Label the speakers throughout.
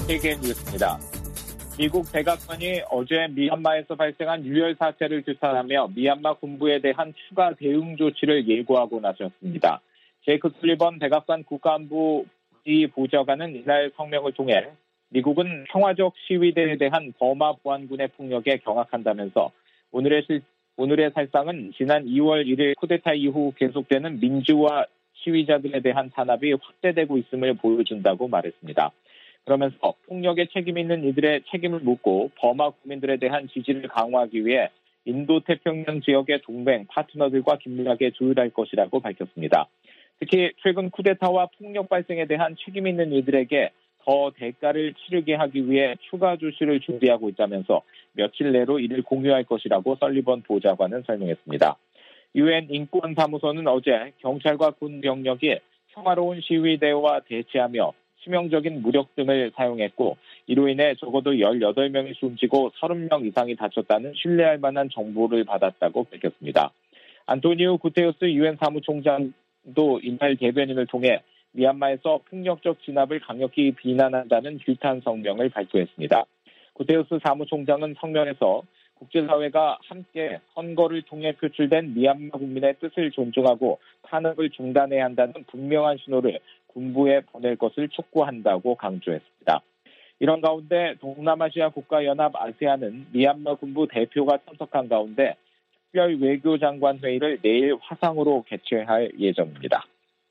Speaker 1: 세계 뉴스입니다. 미국 백악관이 어제 미얀마에서 발생한 유혈 사태를 규탄하며 미얀마 군부에 대한 추가 대응 조치를 예고하고 나섰습니다. 제이크 술리번 백악관 국가안보 부지보좌관은 이날 성명을 통해 미국은 평화적 시위대에 대한 버마 보안군의 폭력에 경악한다면서 오늘의 살상은 지난 2월 1일 쿠데타 이후 계속되는 민주화 시위자들에 대한 탄압이 확대되고 있음을 보여준다고 말했습니다. 그러면서 폭력에 책임 있는 이들의 책임을 묻고 버마 국민들에 대한 지지를 강화하기 위해 인도태평양 지역의 동맹 파트너들과 긴밀하게 조율할 것이라고 밝혔습니다. 특히 최근 쿠데타와 폭력 발생에 대한 책임 있는 이들에게 더 대가를 치르게 하기 위해 추가 조치를 준비하고 있다면서 며칠 내로 이를 공유할 것이라고 설리번 보좌관은 설명했습니다. 유엔 인권사무소는 어제 경찰과 군 병력이 평화로운 시위대와 대치하며 치명적인 무력 등을 사용했고 이로 인해 적어도 18명이 숨지고 30명 이상이 다쳤다는 신뢰할 만한 정보를 받았다고 밝혔습니다. 안토니우 구테우스 유엔 사무총장도 이날 대변인을 통해 미얀마에서 폭력적 진압을 강력히 비난한다는 규탄 성명을 발표했습니다. 구테우스 사무총장은 성명에서 국제사회가 함께 선거를 통해 표출된 미얀마 국민의 뜻을 존중하고 탄압을 중단해야 한다는 분명한 신호를 군부에 보낼 것을 촉구한다고 강조했습니다. 이런 가운데 동남아시아 국가연합 아세안은 미얀마 군부 대표가 참석한 가운데 특별 외교장관 회의를 내일 화상으로 개최할 예정입니다.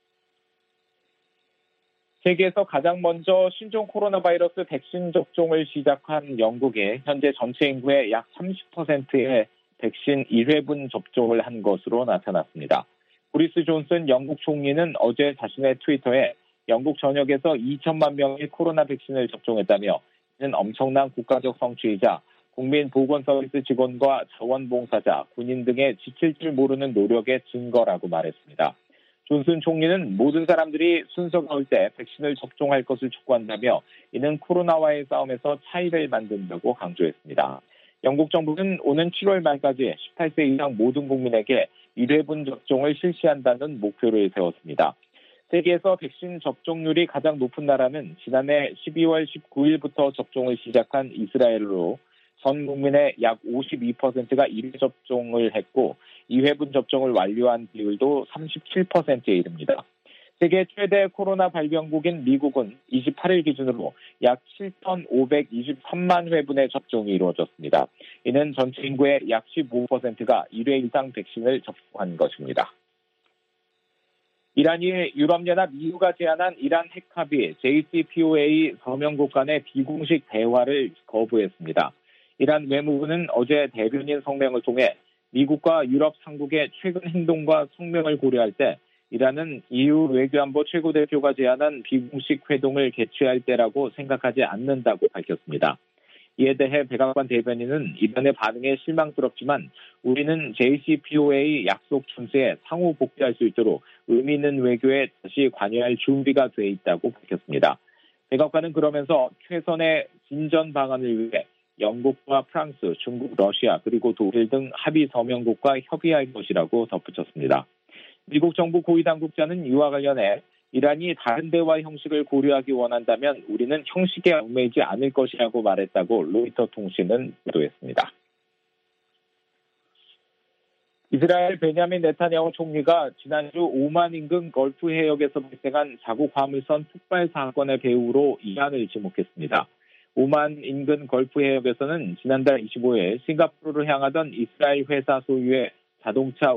Speaker 1: 세계에서 가장 먼저 신종 코로나 바이러스 백신 접종을 시작한 영국에 현재 전체 인구의 약 30%의 백신 1회분 접종을 한 것으로 나타났습니다. 보리스 존슨 영국 총리는 어제 자신의 트위터에 영국 전역에서 2천만 명이 코로나 백신을 접종했다며 이는 엄청난 국가적 성취이자 국민보건서비스 직원과 자원봉사자, 군인 등의 지칠 줄 모르는 노력의 증거라고 말했습니다. 존슨 총리는 모든 사람들이 순서가 올 때 백신을 접종할 것을 촉구한다며 이는 코로나와의 싸움에서 차이를 만든다고 강조했습니다. 영국 정부는 오는 7월 말까지 18세 이상 모든 국민에게 1회분 접종을 실시한다는 목표를 세웠습니다. 세계에서 백신 접종률이 가장 높은 나라는 지난해 12월 19일부터 접종을 시작한 이스라엘로 전 국민의 약 52%가 1회 접종을 했고 2회분 접종을 완료한 비율도 37%에 이릅니다. 세계 최대 코로나 발병국인 미국은 28일 기준으로 약 7,523만 회분의 접종이 이루어졌습니다. 이는 전체 인구의 약 15%가 1회 이상 백신을 접종한 것입니다. 이란이 유럽연합 EU가 제안한 이란 핵 합의 JCPOA 서명국 간의 비공식 대화를 거부했습니다. 이란 외무부는 어제 대변인 성명을 통해 미국과 유럽 상국의 최근 행동과 성명을 고려할 때 이란은 EU 외교안보 최고대표가 제안한 비공식 회동을 개최할 때라고 생각하지 않는다고 밝혔습니다. 이에 대해 백악관 대변인은 이란의 반응에 실망스럽지만 우리는 JCPOA 약속 준수에 상호 복귀할 수 있도록 의미 있는 외교에 다시 관여할 준비가 돼 있다고 밝혔습니다. 백악관은 그러면서 최선의 진전 방안을 위해 영국과 프랑스, 중국, 러시아 그리고 독일 등 합의 서명국과 협의할 것이라고 덧붙였습니다. 미국 정부 고위 당국자는 이와 관련해 이란이 다른 대화 형식을 고려하기 원한다면 우리는 형식에 얽매이지 않을 것이라고 말했다고 로이터 통신은 보도했습니다. 이스라엘 베냐민 네타냐후 총리가 지난주 오만 인근 걸프 해역에서 발생한 자국 화물선 폭발 사건의 배후로 이란을 지목했습니다. 오만 인근 걸프 해역에서는 지난달 25일 싱가포르를 향하던 이스라엘 회사 소유의 자동차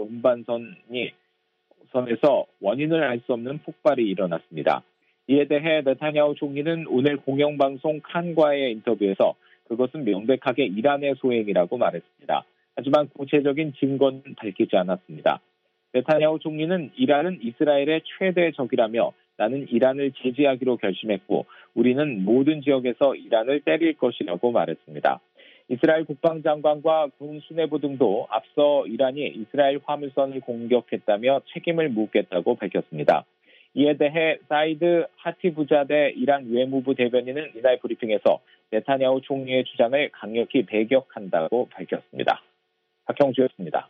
Speaker 1: 운반선에서 원인을 알 수 없는 폭발이 일어났습니다. 이에 대해 네타냐후 총리는 오늘 공영방송 칸과의 인터뷰에서 그것은 명백하게 이란의 소행이라고 말했습니다. 하지만 구체적인 증거는 밝히지 않았습니다. 네타냐후 총리는 이란은 이스라엘의 최대 적이라며 나는 이란을 제지하기로 결심했고 우리는 모든 지역에서 이란을 때릴 것이라고 말했습니다. 이스라엘 국방장관과 군 수뇌부 등도 앞서 이란이 이스라엘 화물선을 공격했다며 책임을 묻겠다고 밝혔습니다. 이에 대해 사이드 하티부자데 이란 외무부 대변인은 이날 브리핑에서 네타냐후 총리의 주장을 강력히 배격한다고 밝혔습니다. 박형주였습니다.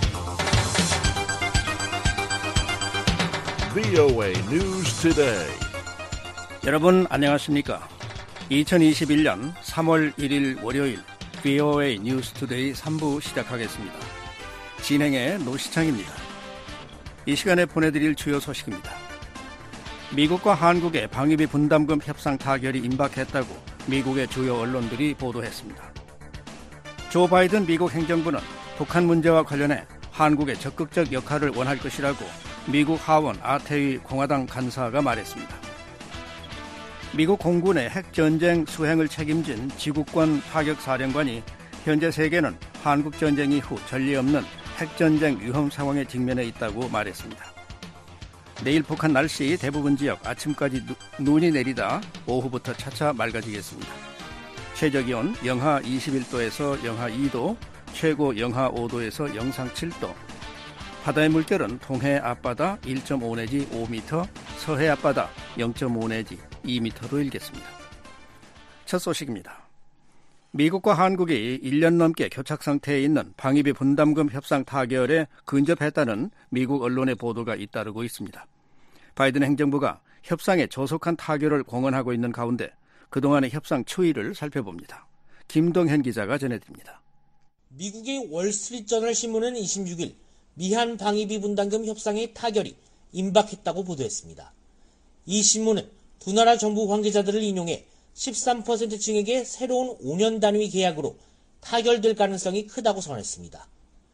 Speaker 2: VOA News Today. 여러분 안녕하십니까? 2021년 3월 1일 월요일 VOA 뉴스투데이 3부 시작하겠습니다. 진행의 노시창입니다. 이 시간에 보내드릴 주요 소식입니다. 미국과 한국의 방위비 분담금 협상 타결이 임박했다고 미국의 주요 언론들이 보도했습니다. 조 바이든 미국 행정부는 북한 문제와 관련해 한국의 적극적 역할을 원할 것이라고 미국 하원 아태위 공화당 간사가 말했습니다. 미국 공군의 핵전쟁 수행을 책임진 지구권 타격사령관이 현재 세계는 한국전쟁 이후 전례 없는 핵전쟁 위험 상황에 직면해 있다고 말했습니다. 내일 북한 날씨 대부분 지역 아침까지 눈이 내리다 오후부터 차차 맑아지겠습니다. 최저기온 영하 21도에서 영하 2도, 최고 영하 5도에서 영상 7도, 바다의 물결은 동해 앞바다 1.5 내지 5m, 서해 앞바다 0.5 내지 2m로 일겠습니다. 첫 소식입니다. 미국과 한국이 1년 넘게 교착 상태에 있는 방위비 분담금 협상 타결에 근접했다는 미국 언론의 보도가 잇따르고 있습니다. 바이든 행정부가 협상에 조속한 타결을 공언하고 있는 가운데 그동안의 협상 추이를 살펴봅니다. 김동현 기자가 전해드립니다.
Speaker 3: 미국의 월스트리트저널 신문은 26일 미한 방위비 분담금 협상의 타결이 임박했다고 보도했습니다. 이 신문은 두 나라 정부 관계자들을 인용해 13% 증액의 새로운 5년 단위 계약으로 타결될 가능성이 크다고 선언했습니다.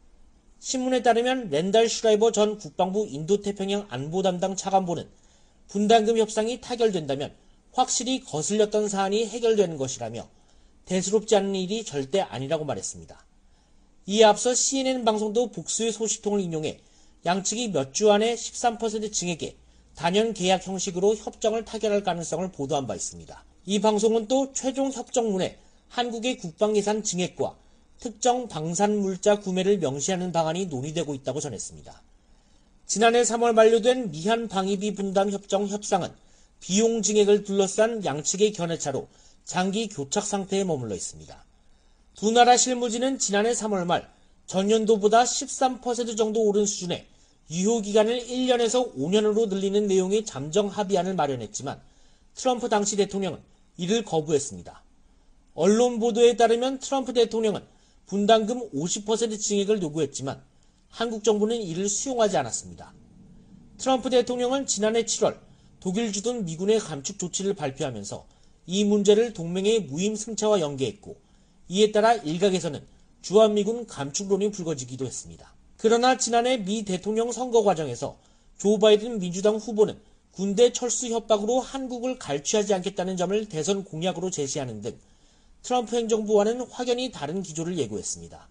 Speaker 3: 신문에 따르면 랜달 슈라이버 전 국방부 인도태평양 안보 담당 차관보는 분담금 협상이 타결된다면 확실히 거슬렸던 사안이 해결되는 것이라며 대수롭지 않은 일이 절대 아니라고 말했습니다. 이에 앞서 CNN 방송도 복수의 소식통을 인용해 양측이 몇 주 안에 13% 증액의 단연 계약 형식으로 협정을 타결할 가능성을 보도한 바 있습니다. 이 방송은 또 최종 협정문에 한국의 국방예산 증액과 특정 방산물자 구매를 명시하는 방안이 논의되고 있다고 전했습니다. 지난해 3월 만료된 미한 방위비 분담 협정 협상은 비용 증액을 둘러싼 양측의 견해차로 장기 교착 상태에 머물러 있습니다. 두 나라 실무진은 지난해 3월 말 전년도보다 13% 정도 오른 수준에 유효기간을 1년에서 5년으로 늘리는 내용의 잠정 합의안을 마련했지만 트럼프 당시 대통령은 이를 거부했습니다. 언론 보도에 따르면 트럼프 대통령은 분담금 50% 증액을 요구했지만 한국 정부는 이를 수용하지 않았습니다. 트럼프 대통령은 지난해 7월 독일 주둔 미군의 감축 조치를 발표하면서 이 문제를 동맹의 무임 승차와 연계했고 이에 따라 일각에서는 주한미군 감축론이 불거지기도 했습니다. 그러나 지난해 미 대통령 선거 과정에서 조 바이든 민주당 후보는 군대 철수 협박으로 한국을 갈취하지 않겠다는 점을 대선 공약으로 제시하는 등 트럼프 행정부와는 확연히 다른 기조를 예고했습니다.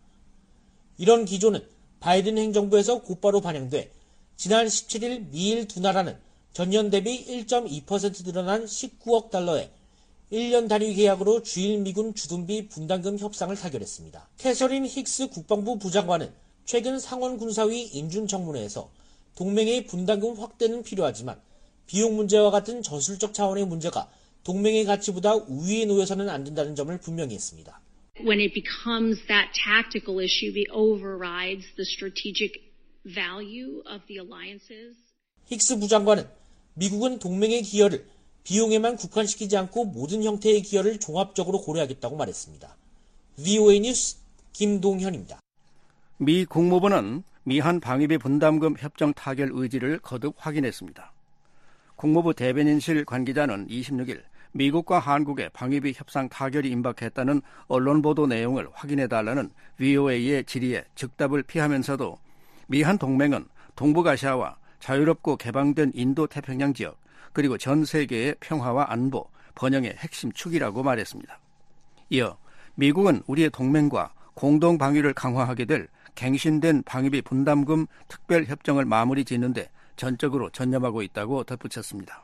Speaker 3: 이런 기조는 바이든 행정부에서 곧바로 반영돼 지난 17일 미일 두 나라는 전년 대비 1.2% 늘어난 19억 달러의 1년 단위 계약으로 주일 미군 주둔비 분담금 협상을 타결했습니다. 캐서린 힉스 국방부 부장관은 최근 상원 군사위 인준청문회에서 동맹의 분담금 확대는 필요하지만 비용 문제와 같은 전술적 차원의 문제가 동맹의 가치보다 우위에 놓여서는 안 된다는 점을 분명히 했습니다.
Speaker 4: When it becomes that tactical issue, it overrides the strategic value of the alliances.
Speaker 3: 힉스 부장관은 미국은 동맹의 기여를 비용에만 국한시키지 않고 모든 형태의 기여를 종합적으로 고려하겠다고 말했습니다. VOA 뉴스 김동현입니다.
Speaker 2: 미 국무부는 미한 방위비 분담금 협정 타결 의지를 거듭 확인했습니다. 국무부 대변인실 관계자는 26일 미국과 한국의 방위비 협상 타결이 임박했다는 언론 보도 내용을 확인해달라는 VOA의 질의에 즉답을 피하면서도 미한 동맹은 동북아시아와 자유롭고 개방된 인도태평양 지역 그리고 전 세계의 평화와 안보, 번영의 핵심 축이라고 말했습니다. 이어 미국은 우리의 동맹과 공동 방위를 강화하게 될 갱신된 방위비 분담금 특별협정을 마무리 짓는데 전적으로 전념하고 있다고 덧붙였습니다.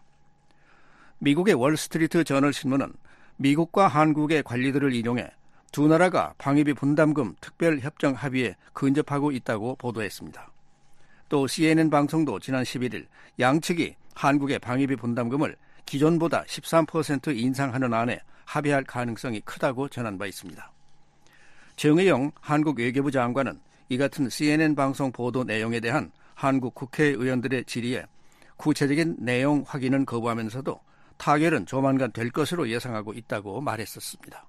Speaker 2: 미국의 월스트리트 저널 신문은 미국과 한국의 관리들을 인용해 두 나라가 방위비 분담금 특별협정 합의에 근접하고 있다고 보도했습니다. 또 CNN 방송도 지난 11일 양측이 한국의 방위비 분담금을 기존보다 13% 인상하는 안에 합의할 가능성이 크다고 전한 바 있습니다. 정의용 한국 외교부 장관은 이 같은 CNN 방송 보도 내용에 대한 한국 국회의원들의 질의에 구체적인 내용 확인은 거부하면서도 타결은 조만간 될 것으로 예상하고 있다고 말했었습니다.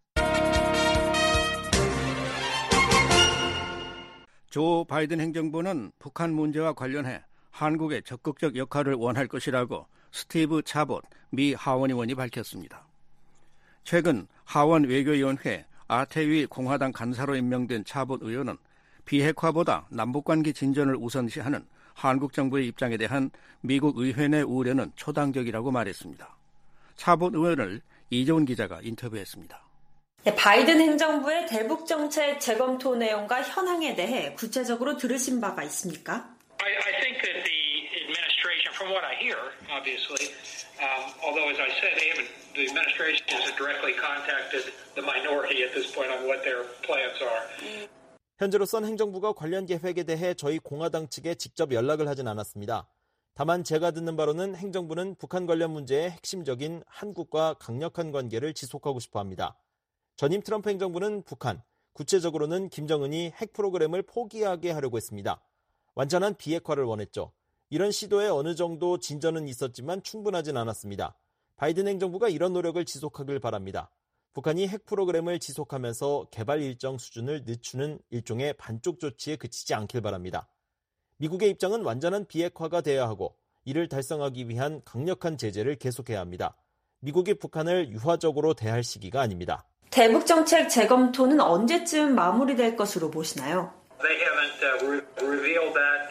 Speaker 2: 조 바이든 행정부는 북한 문제와 관련해 한국의 적극적 역할을 원할 것이라고 스티브 차봇 미 하원 의원이 밝혔습니다. 최근 하원 외교위원회 아태위 공화당 간사로 임명된 차봇 의원은 비핵화보다 남북관계 진전을 우선시하는 한국 정부의 입장에 대한 미국 의회 내 우려는 초당적이라고 말했습니다. 차봇 의원을 이재훈 기자가 인터뷰했습니다.
Speaker 5: 네, 바이든 행정부의 대북 정책 재검토 내용과 현황에 대해 구체적으로 들으신 바가 있습니까?
Speaker 6: I think that the administration, from what I hear, obviously, although as I said, the administration hasn't directly contacted the minority at this point on what their plans are.
Speaker 7: 현재로선 행정부가 관련 계획에 대해 저희 공화당 측에 직접 연락을 하진 않았습니다. 다만 제가 듣는 바로는 행정부는 북한 관련 문제에 핵심적인 한국과 강력한 관계를 지속하고 싶어 합니다. 전임 트럼프 행정부는 북한, 구체적으로는 김정은이 핵 프로그램을 포기하게 하려고 했습니다. 완전한 비핵화를 원했죠. 이런 시도에 어느 정도 진전은 있었지만 충분하진 않았습니다. 바이든 행정부가 이런 노력을 지속하길 바랍니다. 북한이 핵 프로그램을 지속하면서 개발 일정 수준을 늦추는 일종의 반쪽 조치에 그치지 않길 바랍니다. 미국의 입장은 완전한 비핵화가 돼야 하고 이를 달성하기 위한 강력한 제재를 계속해야 합니다. 미국이 북한을 유화적으로 대할 시기가 아닙니다.
Speaker 5: 대북 정책 재검토는 언제쯤 마무리될 것으로 보시나요?
Speaker 6: They haven't revealed that,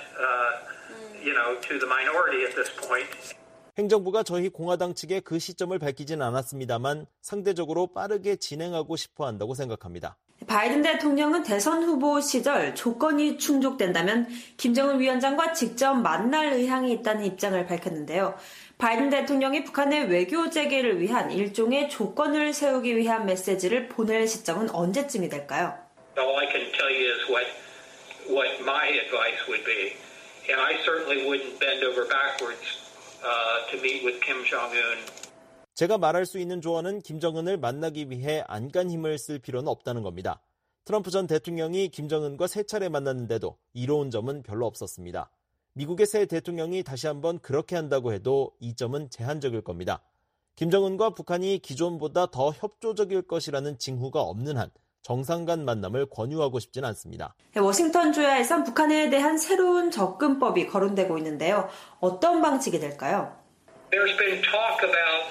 Speaker 6: to the minority at this point.
Speaker 7: 행정부가 저희 공화당 측에 그 시점을 밝히진 않았습니다만 상대적으로 빠르게 진행하고 싶어 한다고 생각합니다.
Speaker 5: 바이든 대통령은 대선 후보 시절 조건이 충족된다면 김정은 위원장과 직접 만날 의향이 있다는 입장을 밝혔는데요. 바이든 대통령이 북한의 외교 재개를 위한 일종의 조건을 세우기 위한 메시지를 보낼 시점은 언제쯤이 될까요?
Speaker 6: All I can tell you is what my advice would be. And I certainly wouldn't bend over backwards to meet with Kim Jong-un.
Speaker 7: 제가 말할 수 있는 조언은 김정은을 만나기 위해 안간 힘을 쓸 필요는 없다는 겁니다. 트럼프 전 대통령이 김정은과 3차례 만났는데도 이로운 점은 별로 없었습니다. 미국의 새 대통령이 다시 한번 그렇게 한다고 해도 이 점은 제한적일 겁니다. 김정은과 북한이 기존보다 더 협조적일 것이라는 징후가 없는 한 정상 간 만남을 권유하고 싶진 않습니다.
Speaker 5: 워싱턴 조야에선 북한에 대한 새로운 접근법이 거론되고 있는데요. 어떤 방식이 될까요?
Speaker 6: There's been talk about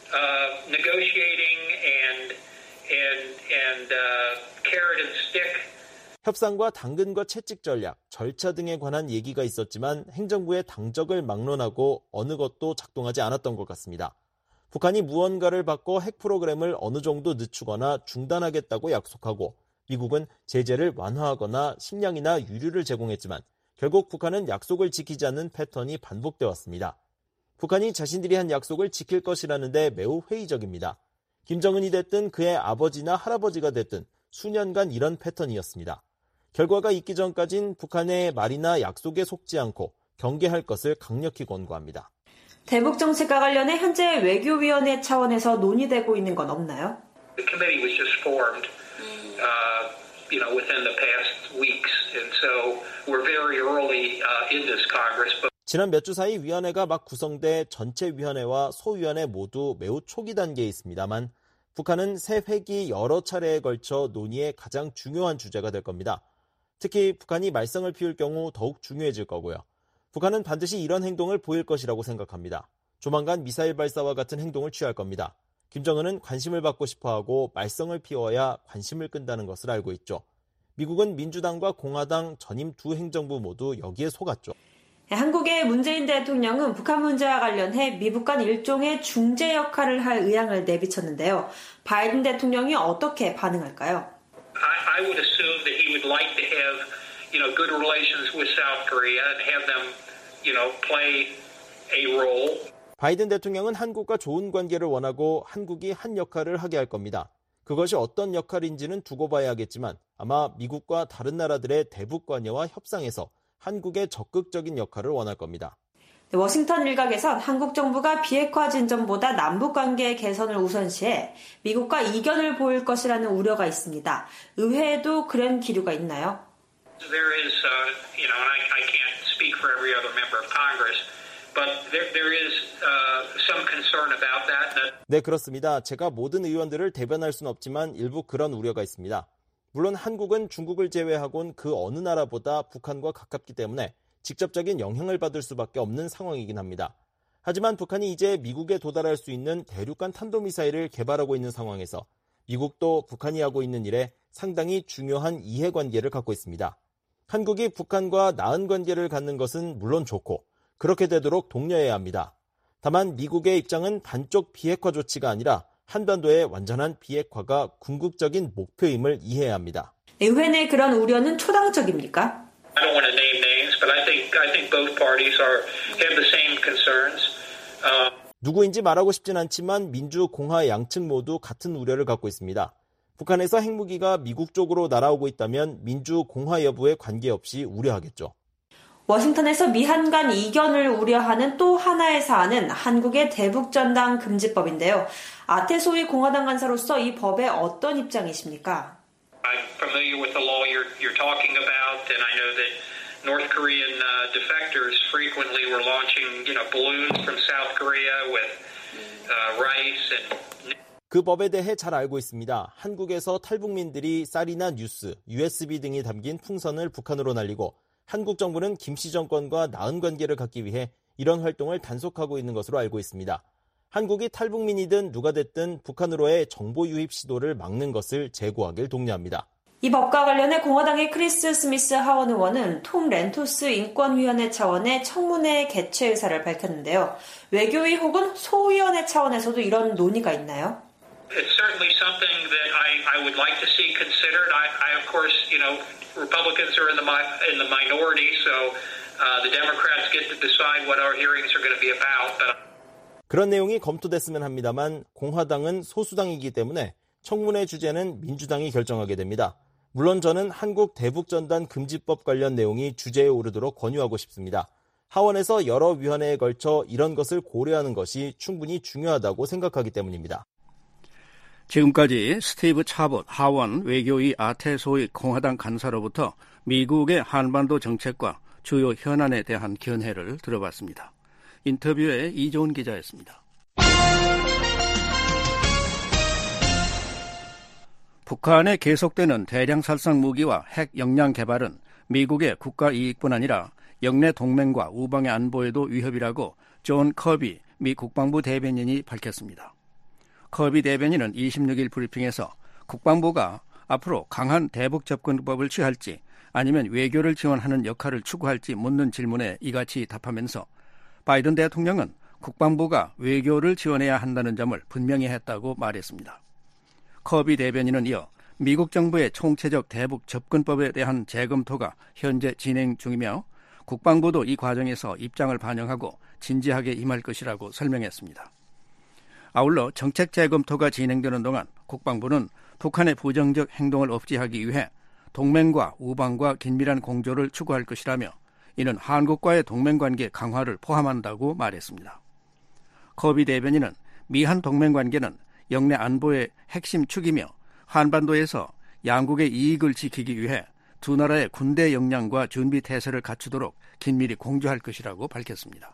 Speaker 6: negotiating and carrot and stick.
Speaker 7: 협상과 당근과 채찍 전략, 절차 등에 관한 얘기가 있었지만 행정부의 당적을 막론하고 어느 것도 작동하지 않았던 것 같습니다. 북한이 무언가를 받고 핵 프로그램을 어느 정도 늦추거나 중단하겠다고 약속하고 미국은 제재를 완화하거나 식량이나 유류를 제공했지만 결국 북한은 약속을 지키지 않는 패턴이 반복돼 왔습니다. 북한이 자신들이 한 약속을 지킬 것이라는데 매우 회의적입니다. 김정은이 됐든 그의 아버지나 할아버지가 됐든 수년간 이런 패턴이었습니다. 결과가 있기 전까진 북한의 말이나 약속에 속지 않고 경계할 것을 강력히 권고합니다.
Speaker 5: 대북 정책과 관련해 현재 외교위원회 차원에서 논의되고 있는 건 없나요?
Speaker 6: The committee was just formed, within the past weeks, and so we're very early in this Congress. But
Speaker 7: 지난 몇 주 사이 위원회가 막 구성돼 전체 위원회와 소위원회 모두 매우 초기 단계에 있습니다만 북한은 새 회기 여러 차례에 걸쳐 논의의 가장 중요한 주제가 될 겁니다. 특히 북한이 말썽을 피울 경우 더욱 중요해질 거고요. 북한은 반드시 이런 행동을 보일 것이라고 생각합니다. 조만간 미사일 발사와 같은 행동을 취할 겁니다. 김정은은 관심을 받고 싶어하고 말썽을 피워야 관심을 끈다는 것을 알고 있죠. 미국은 민주당과 공화당 전임 두 행정부 모두 여기에 속았죠.
Speaker 5: 한국의 문재인 대통령은 북한 문제와 관련해 미국 간 일종의 중재 역할을 할 의향을 내비쳤는데요. 바이든 대통령이 어떻게 반응할까요?
Speaker 6: I would assume that he would like to have, good relations with South Korea and have them, play a role.
Speaker 7: 바이든 대통령은 한국과 좋은 관계를 원하고 한국이 한 역할을 하게 할 겁니다. 그것이 어떤 역할인지는 두고 봐야겠지만 아마 미국과 다른 나라들의 대북 관여와 협상에서 한국의 적극적인 역할을 원할 겁니다.
Speaker 5: 워싱턴 일각에선 한국 정부가 비핵화 진전보다 남북관계 개선을 우선시해 미국과 이견을 보일 것이라는 우려가 있습니다. 의회에도 그런 기류가 있나요?
Speaker 6: There is, I can't speak for every other member of Congress, But there is some concern about that.
Speaker 7: 네, 그렇습니다. 제가 모든 의원들을 대변할 수는 없지만 일부 그런 우려가 있습니다. 물론 한국은 중국을 제외하곤 그 어느 나라보다 북한과 가깝기 때문에 직접적인 영향을 받을 수밖에 없는 상황이긴 합니다. 하지만 북한이 이제 미국에 도달할 수 있는 대륙간 탄도미사일을 개발하고 있는 상황에서 미국도 북한이 하고 있는 일에 상당히 중요한 이해관계를 갖고 있습니다. 한국이 북한과 나은 관계를 갖는 것은 물론 좋고 그렇게 되도록 독려해야 합니다. 다만 미국의 입장은 반쪽 비핵화 조치가 아니라 한반도의 완전한 비핵화가 궁극적인 목표임을 이해해야 합니다.
Speaker 5: 의회 내 그런 우려는 초당적입니까?
Speaker 6: I don't want to name names, but I think both parties have the same concerns.
Speaker 7: 누구인지 말하고 싶진 않지만 민주, 공화 양측 모두 같은 우려를 갖고 있습니다. 북한에서 핵무기가 미국 쪽으로 날아오고 있다면 민주, 공화 여부에 관계없이 우려하겠죠.
Speaker 5: 워싱턴에서 미한 간 이견을 우려하는 또 하나의 사안은 한국의 대북전단 금지법인데요. 아태소이 공화당 간사로서 이 법에 어떤 입장이십니까?
Speaker 6: I'm familiar with the law you're talking about, and I know that North Korean defectors frequently were launching, balloons from South Korea with rice and.
Speaker 7: 그 법에 대해 잘 알고 있습니다. 한국에서 탈북민들이 쌀이나 뉴스, USB 등이 담긴 풍선을 북한으로 날리고 한국 정부는 김씨 정권과 나은 관계를 갖기 위해 이런 활동을 단속하고 있는 것으로 알고 있습니다. 한국이 탈북민이든 누가 됐든 북한으로의 정보 유입 시도를 막는 것을 재고하길 독려합니다.
Speaker 5: 이 법과 관련해 공화당의 크리스 스미스 하원 의원은 톰 렌토스 인권위원회 차원의 청문회 개최 의사를 밝혔는데요. 외교위 혹은 소위원회 차원에서도 이런 논의가 있나요?
Speaker 6: It's certainly something that I would like to see considered. I of course, Republicans are in the minority, so the Democrats get to decide what our hearings are going to be about.
Speaker 7: 그런 내용이 검토됐으면 합니다만 공화당은 소수당이기 때문에 청문회 주제는 민주당이 결정하게 됩니다. 물론 저는 한국 대북전단 금지법 관련 내용이 주제에 오르도록 권유하고 싶습니다. 하원에서 여러 위원회에 걸쳐 이런 것을 고려하는 것이 충분히 중요하다고 생각하기 때문입니다.
Speaker 2: 지금까지 스티브 차봇 하원 외교위 아태소이 공화당 간사로부터 미국의 한반도 정책과 주요 현안에 대한 견해를 들어봤습니다. 인터뷰에 이종훈 기자였습니다. 북한의 계속되는 대량 살상 무기와 핵 역량 개발은 미국의 국가 이익뿐 아니라 영내 동맹과 우방의 안보에도 위협이라고 존 커비 미 국방부 대변인이 밝혔습니다. 커비 대변인은 26일 브리핑에서 국방부가 앞으로 강한 대북 접근법을 취할지 아니면 외교를 지원하는 역할을 추구할지 묻는 질문에 이같이 답하면서 바이든 대통령은 국방부가 외교를 지원해야 한다는 점을 분명히 했다고 말했습니다. 커비 대변인은 이어 미국 정부의 총체적 대북 접근법에 대한 재검토가 현재 진행 중이며 국방부도 이 과정에서 입장을 반영하고 진지하게 임할 것이라고 설명했습니다. 아울러 정책 재검토가 진행되는 동안 국방부는 북한의 부정적 행동을 억제하기 위해 동맹과 우방과 긴밀한 공조를 추구할 것이라며 이는 한국과의 동맹관계 강화를 포함한다고 말했습니다. 커비 대변인은 미한 동맹관계는 영내 안보의 핵심 축이며 한반도에서 양국의 이익을 지키기 위해 두 나라의 군대 역량과 준비 태세를 갖추도록 긴밀히 공조할 것이라고 밝혔습니다.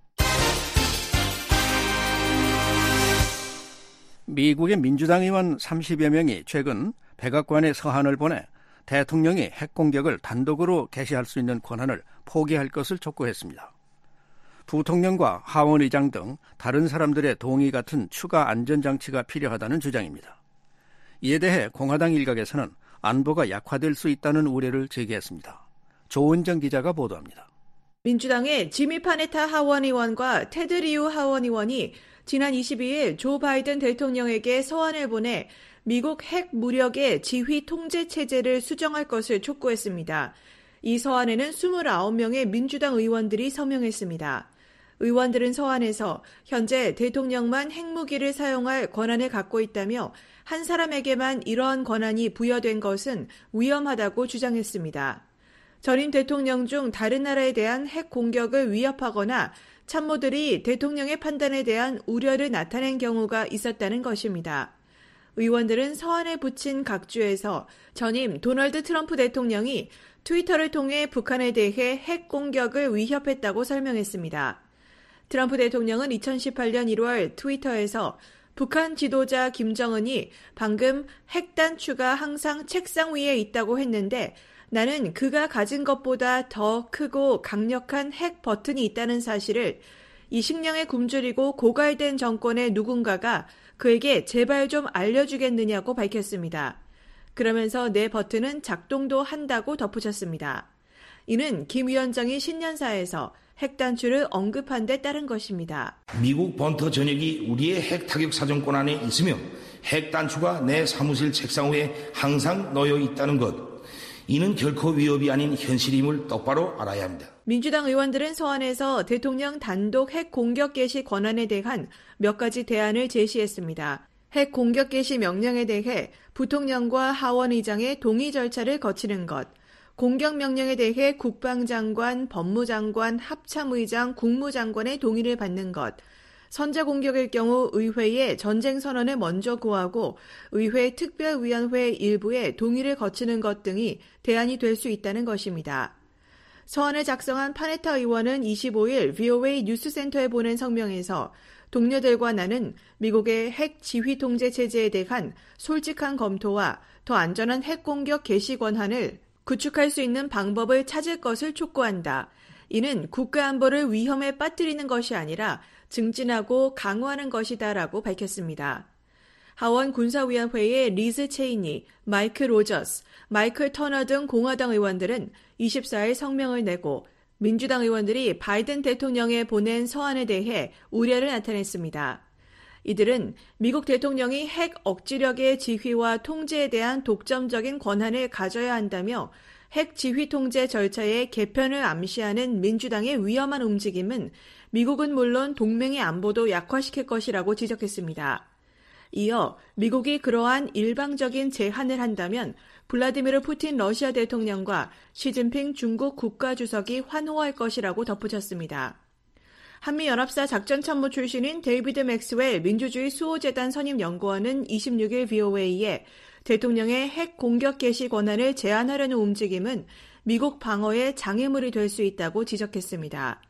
Speaker 2: 미국의 민주당 의원 30여 명이 최근 백악관에 서한을 보내 대통령이 핵공격을 단독으로 개시할 수 있는 권한을 포기할 것을 촉구했습니다. 부통령과 하원의장 등 다른 사람들의 동의 같은 추가 안전장치가 필요하다는 주장입니다. 이에 대해 공화당 일각에서는 안보가 약화될 수 있다는 우려를 제기했습니다. 조은정 기자가 보도합니다.
Speaker 8: 민주당의 지미 파네타 하원의원과 테드 리우 하원의원이 지난 22일 조 바이든 대통령에게 서한을 보내 미국 핵 무력의 지휘 통제 체제를 수정할 것을 촉구했습니다. 이 서한에는 29명의 민주당 의원들이 서명했습니다. 의원들은 서한에서 현재 대통령만 핵무기를 사용할 권한을 갖고 있다며 한 사람에게만 이러한 권한이 부여된 것은 위험하다고 주장했습니다. 전임 대통령 중 다른 나라에 대한 핵 공격을 위협하거나 참모들이 대통령의 판단에 대한 우려를 나타낸 경우가 있었다는 것입니다. 의원들은 서한에 붙인 각주에서 전임 도널드 트럼프 대통령이 트위터를 통해 북한에 대해 핵 공격을 위협했다고 설명했습니다. 트럼프 대통령은 2018년 1월 트위터에서 북한 지도자 김정은이 방금 핵弹추가 항상 책상 위에 있다고 했는데 나는 그가 가진 것보다 더 크고 강력한 핵 버튼이 있다는 사실을 이 식량에 굶주리고 고갈된 정권의 누군가가 그에게 제발 좀 알려주겠느냐고 밝혔습니다. 그러면서 내 버튼은 작동도 한다고 덧붙였습니다. 이는 김 위원장이 신년사에서 핵 단추를 언급한 데 따른 것입니다.
Speaker 9: 미국 본토 전역이 우리의 핵 타격 사정권 안에 있으며 핵 단추가 내 사무실 책상 위에 항상 놓여 있다는 것. 이는 결코 위협이 아닌 현실임을 똑바로 알아야 합니다.
Speaker 8: 민주당 의원들은 서한에서 대통령 단독 핵 공격 개시 권한에 대한 몇 가지 대안을 제시했습니다. 핵 공격 개시 명령에 대해 부통령과 하원의장의 동의 절차를 거치는 것, 공격 명령에 대해 국방장관, 법무장관, 합참의장, 국무장관의 동의를 받는 것, 선제 공격일 경우 의회에 전쟁 선언을 먼저 구하고 의회 특별위원회 일부의 동의를 거치는 것 등이 대안이 될 수 있다는 것입니다. 서한을 작성한 파네타 의원은 25일 VOA 뉴스센터에 보낸 성명에서 동료들과 나는 미국의 핵 지휘 통제 체제에 대한 솔직한 검토와 더 안전한 핵 공격 개시 권한을 구축할 수 있는 방법을 찾을 것을 촉구한다. 이는 국가 안보를 위험에 빠뜨리는 것이 아니라 증진하고 강화하는 것이다 라고 밝혔습니다. 하원 군사위원회의 리즈 체이니, 마이크 로저스, 마이클 터너 등 공화당 의원들은 24일 성명을 내고 민주당 의원들이 바이든 대통령에 보낸 서한에 대해 우려를 나타냈습니다. 이들은 미국 대통령이 핵 억지력의 지휘와 통제에 대한 독점적인 권한을 가져야 한다며 핵 지휘 통제 절차의 개편을 암시하는 민주당의 위험한 움직임은 미국은 물론 동맹의 안보도 약화시킬 것이라고 지적했습니다. 이어 미국이 그러한 일방적인 제한을 한다면 블라디미르 푸틴 러시아 대통령과 시진핑 중국 국가주석이 환호할 것이라고 덧붙였습니다. 한미연합사 작전참모 출신인 데이비드 맥스웰 민주주의 수호재단 선임연구원은 26일 VOA에 대통령의 핵 공격 개시 권한을 제한하려는 움직임은 미국 방어에 장애물이 될 수 있다고 지적했습니다.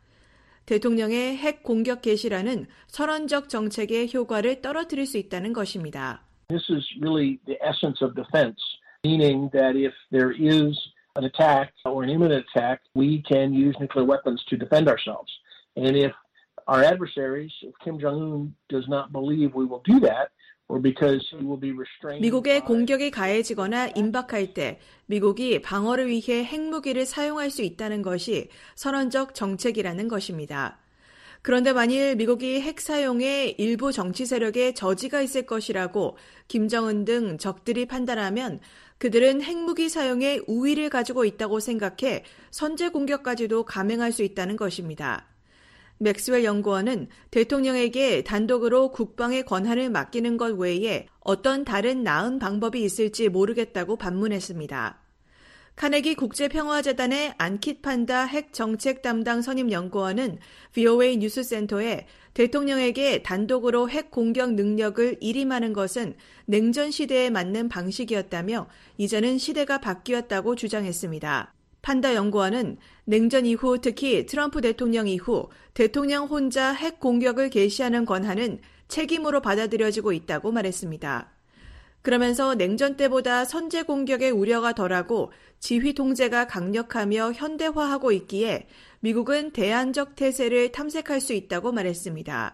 Speaker 8: 대통령의 핵 공격 개시라는 선언적 정책의 효과를 떨어뜨릴 수 있다는 것입니다.
Speaker 10: This is really the essence of defense, meaning that if there is an attack or an imminent attack, we can use nuclear weapons to defend ourselves. And if our adversaries, if Kim Jong-un does not believe we will do that, or because he will be restrained
Speaker 8: 미국의 공격이 가해지거나 임박할 때 미국이 방어를 위해 핵무기를 사용할 수 있다는 것이 선언적 정책이라는 것입니다. 그런데 만일 미국이 핵 사용에 일부 정치 세력에 저지가 있을 것이라고 김정은 등 적들이 판단하면 그들은 핵무기 사용에 우위를 가지고 있다고 생각해 선제 공격까지도 감행할 수 있다는 것입니다. 맥스웰 연구원은 대통령에게 단독으로 국방의 권한을 맡기는 것 외에 어떤 다른 나은 방법이 있을지 모르겠다고 반문했습니다. 카네기 국제평화재단의 안킷 판다 핵정책 담당 선임연구원은 VOA 뉴스센터에 대통령에게 단독으로 핵 공격 능력을 일임하는 것은 냉전 시대에 맞는 방식이었다며 이제는 시대가 바뀌었다고 주장했습니다. 판다 연구원은 냉전 이후 특히 트럼프 대통령 이후 대통령 혼자 핵 공격을 개시하는 권한은 책임으로 받아들여지고 있다고 말했습니다. 그러면서 냉전 때보다 선제 공격의 우려가 덜하고 지휘 통제가 강력하며 현대화하고 있기에 미국은 대안적 태세를 탐색할 수 있다고 말했습니다.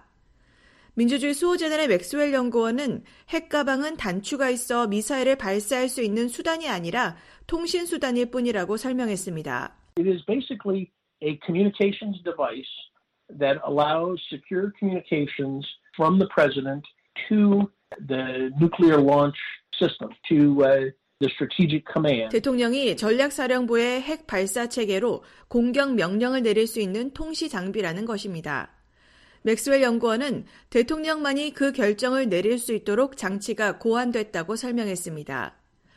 Speaker 8: 민주주의 수호재단의 맥스웰 연구원은 핵 가방은 단추가 있어 미사일을 발사할 수 있는 수단이 아니라 통신 수단일 뿐이라고 설명했습니다.
Speaker 10: It is basically a communications device that allows secure communications from the president to the nuclear launch system, to the strategic command.
Speaker 8: 대통령이 전략사령부의 핵 발사 체계로 공격 명령을 내릴 수 있는 통시 장비라는 것입니다. 맥스웰 연구원은 대통령만이 그 결정을 내릴 수 있도록 장치가 고안됐다고 설명했습니다.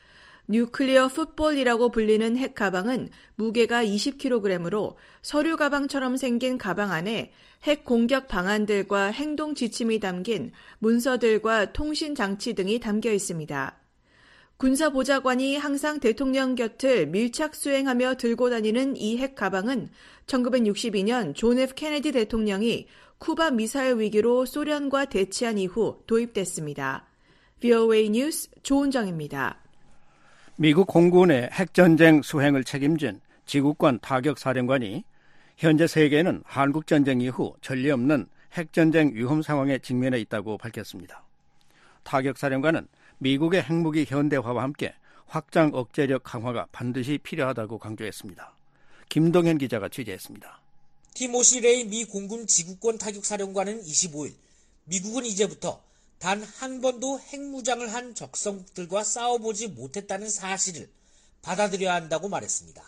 Speaker 8: 뉴클리어 풋볼이라고 불리는 핵 가방은 무게가 20kg으로 서류 가방처럼 생긴 가방 안에 핵 공격 방안들과 행동 지침이 담긴 문서들과 통신 장치 등이 담겨 있습니다. 군사보좌관이 항상 대통령 곁을 밀착 수행하며 들고 다니는 이 핵 가방은 1962년 존 F 케네디 대통령이 쿠바 미사일 위기로 소련과 대치한 이후 도입됐습니다. VOA 뉴스 조은정입니다.
Speaker 2: 미국 공군의 핵전쟁 수행을 책임진 지구권 타격사령관이 현재 세계는 한국전쟁 이후 전례 없는 핵전쟁 위험 상황에 직면해 있다고 밝혔습니다. 타격사령관은 미국의 핵무기 현대화와 함께 확장 억제력 강화가 반드시 필요하다고 강조했습니다. 김동현 기자가 취재했습니다.
Speaker 3: 티모시 레이 미 공군 지구권 타격사령관은 25일 미국은 이제부터 단 한 번도 핵무장을 한 적성국들과 싸워보지 못했다는 사실을 받아들여야 한다고 말했습니다.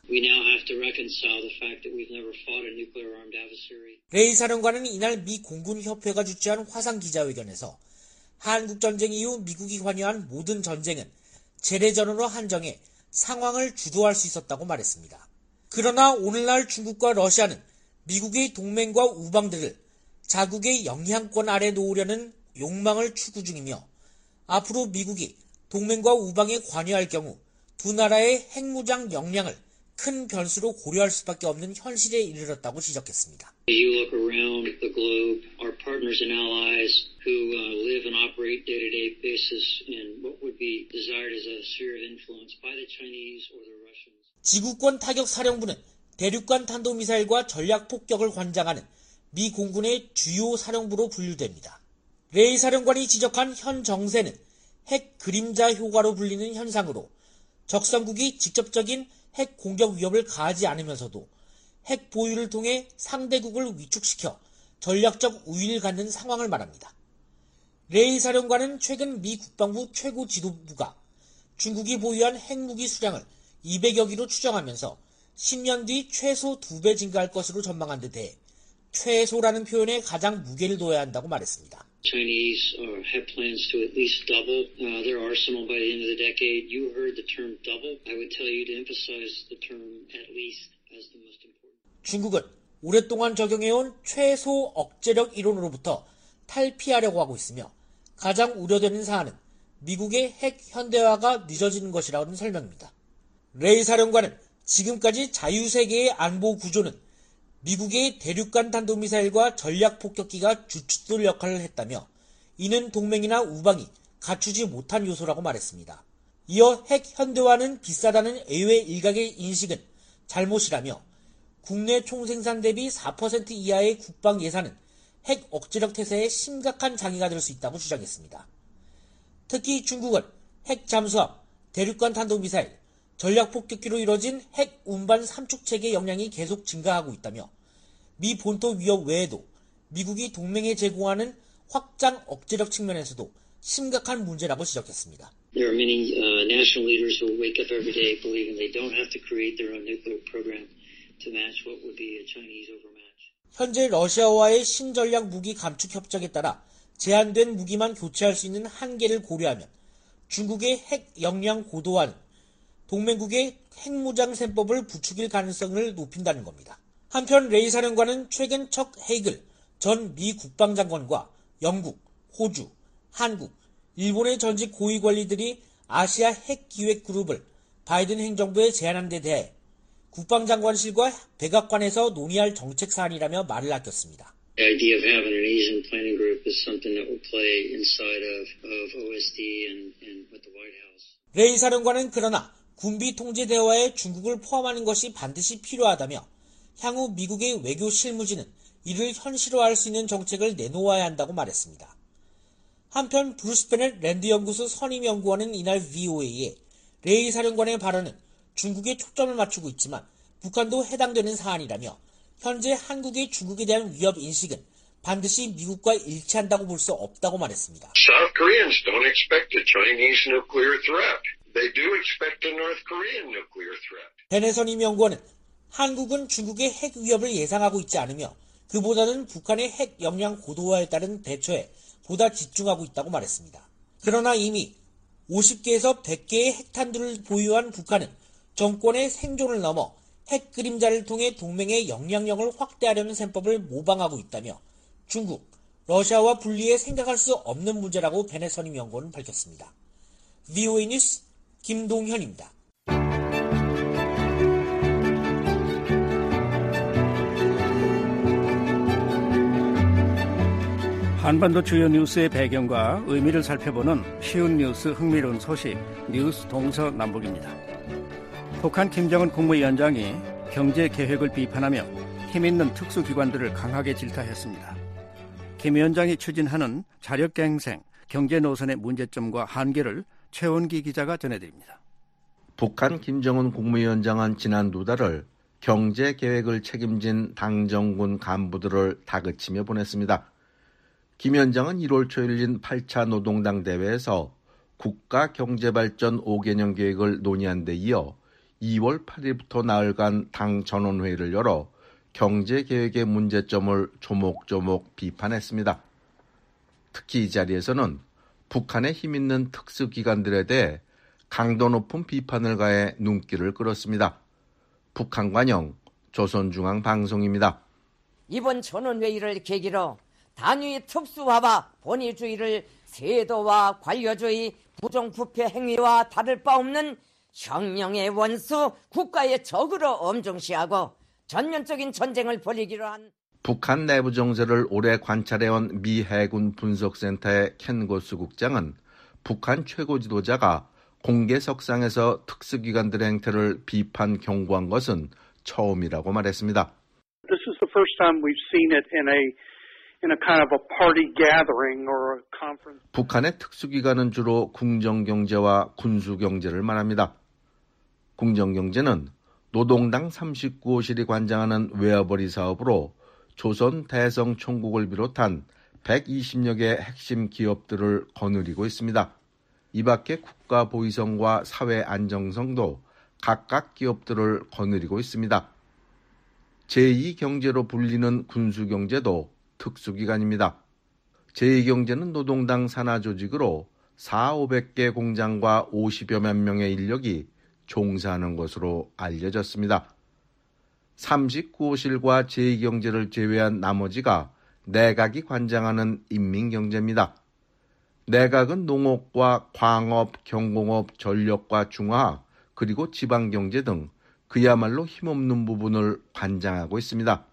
Speaker 3: 레이 사령관은 이날 미 공군협회가 주최한 화상 기자회견에서 한국전쟁 이후 미국이 관여한 모든 전쟁은 재래전으로 한정해 상황을 주도할 수 있었다고 말했습니다. 그러나 오늘날 중국과 러시아는 미국의 동맹과 우방들을 자국의 영향권 아래 놓으려는 욕망을 추구 중이며 앞으로 미국이 동맹과 우방에 관여할 경우 두 나라의 핵무장 역량을 큰 변수로 고려할 수밖에 없는 현실에 이르렀다고 지적했습니다.
Speaker 11: You look around the globe, our partners and allies who live and operate day-to-day basis in what would be desired as a sphere of influence by the Chinese or the Russians.
Speaker 3: 지구권 타격 사령부는 대륙간 탄도미사일과 전략 폭격을 관장하는 미 공군의 주요 사령부로 분류됩니다. 레이 사령관이 지적한 현 정세는 핵 그림자 효과로 불리는 현상으로 적성국이 직접적인 핵 공격 위협을 가하지 않으면서도 핵 보유를 통해 상대국을 위축시켜 전략적 우위를 갖는 상황을 말합니다. 레이 사령관은 최근 미 국방부 최고 지도부가 중국이 보유한 핵무기 수량을 200여 기로 추정하면서 10년 뒤 최소 2배 증가할 것으로 전망한 데 대해 최소라는 표현에 가장 무게를 둬야 한다고 말했습니다.
Speaker 11: Chinese have plans to at least double their arsenal by the end of the decade. You heard the term double. I would tell you to emphasize the term at least as the most important.
Speaker 3: 중국은 오랫동안 적용해온 최소 억제력 이론으로부터 탈피하려고 하고 있으며 가장 우려되는 사안은 미국의 핵 현대화가 늦어지는 것이라는 설명입니다. 레이 사령관은 지금까지 자유세계의 안보 구조는 미국의 대륙간 탄도미사일과 전략폭격기가 주춧돌 역할을 했다며 이는 동맹이나 우방이 갖추지 못한 요소라고 말했습니다. 이어 핵 현대화는 비싸다는 의회 일각의 인식은 잘못이라며 국내 총생산 대비 4% 이하의 국방 예산은 핵 억제력 태세에 심각한 장애가 될 수 있다고 주장했습니다. 특히 중국은 핵 잠수함, 대륙간 탄도미사일, 전략폭격기로 이뤄진 핵 운반 삼축체계 역량이 계속 증가하고 있다며 미 본토 위협 외에도 미국이 동맹에 제공하는 확장 억제력 측면에서도 심각한 문제라고 지적했습니다.
Speaker 11: There are many national leaders who wake up every day believing they don't have to create their own nuclear program to match what would be a Chinese overmatch.
Speaker 3: 현재 러시아와의 신전략 무기 감축 협정에 따라 제한된 무기만 교체할 수 있는 한계를 고려하면 중국의 핵 역량 고도화는 동맹국의 핵무장 셈법을 부추길 가능성을 높인다는 겁니다. 한편 레이 사령관은 최근 척 헤이글 전 미 국방장관과 영국, 호주, 한국, 일본의 전직 고위 관리들이 아시아 핵기획그룹을 바이든 행정부에 제안한 데 대해 국방장관실과 백악관에서 논의할 정책 사안이라며 말을 아꼈습니다.
Speaker 11: The idea of having an Asian planning group is something that will play inside of OSD and with the White House.
Speaker 3: 레이 사령관은 그러나 군비 통제 대화에 중국을 포함하는 것이 반드시 필요하다며 향후 미국의 외교 실무진은 이를 현실화할 수 있는 정책을 내놓아야 한다고 말했습니다. 한편 브루스 베넷 랜드 연구소 선임 연구원은 이날 VOA에 레이 사령관의 발언은 중국에 초점을 맞추고 있지만 북한도 해당되는 사안이라며 현재 한국의 중국에 대한 위협 인식은 반드시 미국과 일치한다고 볼 수 없다고 말했습니다.
Speaker 12: South Koreans don't expect a Chinese nuclear threat. They do expect a North Korean nuclear threat.
Speaker 3: 베넷 선임 연구원은 한국은 중국의 핵 위협을 예상하고 있지 않으며 그보다는 북한의 핵 역량 고도화에 따른 대처에 보다 집중하고 있다고 말했습니다. 그러나 이미 50개에서 100개의 핵탄두를 보유한 북한은 정권의 생존을 넘어 핵 그림자를 통해 동맹의 영향력을 확대하려는 셈법을 모방하고 있다며 중국, 러시아와 분리해 생각할 수 없는 문제라고 베넷 선임 연구원은 밝혔습니다. VOA 뉴스 김동현입니다.
Speaker 2: 한반도 주요 뉴스의 배경과 의미를 살펴보는 쉬운 뉴스 흥미로운 소식 뉴스 동서남북입니다. 북한 김정은 국무위원장이 경제 계획을 비판하며 힘있는 특수기관들을 강하게 질타했습니다. 김 위원장이 추진하는 자력갱생, 경제 노선의 문제점과 한계를 최원기 기자가 전해드립니다.
Speaker 13: 북한 김정은 국무위원장은 지난 2달을 경제 계획을 책임진 당정군 간부들을 다그치며 보냈습니다. 김 위원장은 1월 초 열린 8차 노동당 대회에서 국가경제발전 5개년 계획을 논의한 데 이어 2월 8일부터 나흘간 당 전원회의를 열어 경제계획의 문제점을 조목조목 비판했습니다. 특히 이 자리에서는 북한의 힘있는 특수기관들에 대해 강도 높은 비판을 가해 눈길을 끌었습니다. 북한관영 조선중앙방송입니다.
Speaker 14: 이번 전원회의를 계기로 단위 특수화와 본위주의를 세도와 관료주의, 부정부패 행위와 다를 바 없는 혁명의 원수, 국가의 적으로 엄중시하고 전면적인 전쟁을 벌이기로 한
Speaker 13: 북한 내부 정세를 오래 관찰해온 미 해군 분석센터의 켄 고스 국장은 북한 최고 지도자가 공개석상에서 특수기관들의 행태를 비판 경고한 것은 처음이라고 말했습니다.
Speaker 15: This is the first time we've seen it in a kind of a party gathering or a conference.
Speaker 13: 북한의 특수기관은 주로 궁정경제와 군수경제를 말합니다. 궁정경제는 노동당 39호실이 관장하는 웨어버리 사업으로 조선 대성 총국을 비롯한 120여 개 핵심 기업들을 거느리고 있습니다. 이 밖에 국가 보위성과 사회 안정성도 각각 기업들을 거느리고 있습니다. 제2경제로 불리는 군수경제도 특수기관입니다. 제2경제는 노동당 산하조직으로 4,500개 공장과 50여만 명의 인력이 종사하는 것으로 알려졌습니다. 39호실과 제2경제를 제외한 나머지가 내각이 관장하는 인민경제입니다. 내각은 농업과 광업, 경공업, 전력과 중화학, 그리고 지방경제 등 그야말로 힘없는 부분을 관장하고 있습니다.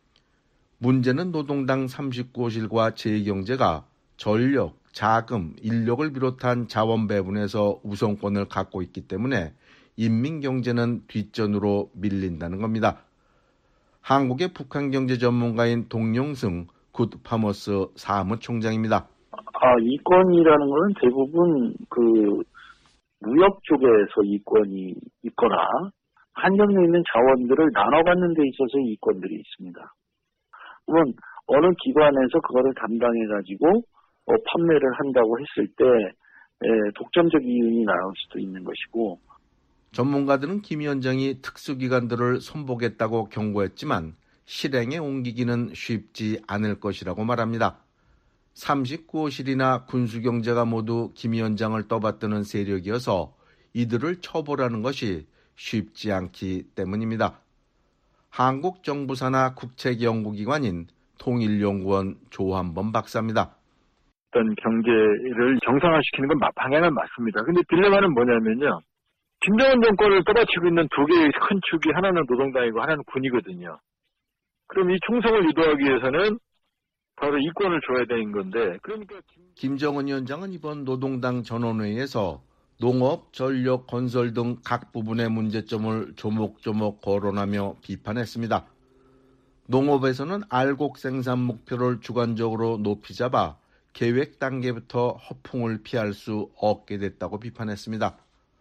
Speaker 13: 문제는 노동당 39호실과 제2경제가 전력, 자금, 인력을 비롯한 자원 배분에서 우선권을 갖고 있기 때문에 인민경제는 뒷전으로 밀린다는 겁니다. 한국의 북한경제 전문가인 동영승 굿파머스 사무총장입니다.
Speaker 16: 이권이라는 것은 대부분 무역 쪽에서 이권이 있거나 한정돼 있는 자원들을 나눠 갖는 데 있어서 이권들이 있습니다. 그러면 어느 기관에서 그거를 담당해가지고 판매를 한다고 했을 때 독점적 이윤이 나올 수도 있는 것이고,
Speaker 13: 전문가들은 김 위원장이 특수기관들을 손보겠다고 경고했지만 실행에 옮기기는 쉽지 않을 것이라고 말합니다. 39호실이나 군수경제가 모두 김 위원장을 떠받드는 세력이어서 이들을 처벌하는 것이 쉽지 않기 때문입니다. 한국 정부 산하 국책 연구기관인 통일연구원 조한범 박사입니다.
Speaker 17: 어떤 경제를 정상화시키는 건 방향은 맞습니다. 근데 딜레마는 뭐냐면요. 김정은 정권을 떠받치고 있는 두 개의 큰 축이 하나는 노동당이고 하나는 군이거든요. 그럼 이 총성을 유도하기 위해서는 바로 이권을 줘야 되는 건데, 그러니까
Speaker 13: 김정은 위원장은 이번 노동당 전원회의에서 농업, 전력, 건설 등 각 부분의 문제점을 조목조목 거론하며 비판했습니다. 농업에서는 알곡 생산 목표를 주관적으로 높이 잡아 계획 단계부터 허풍을 피할 수 없게 됐다고 비판했습니다.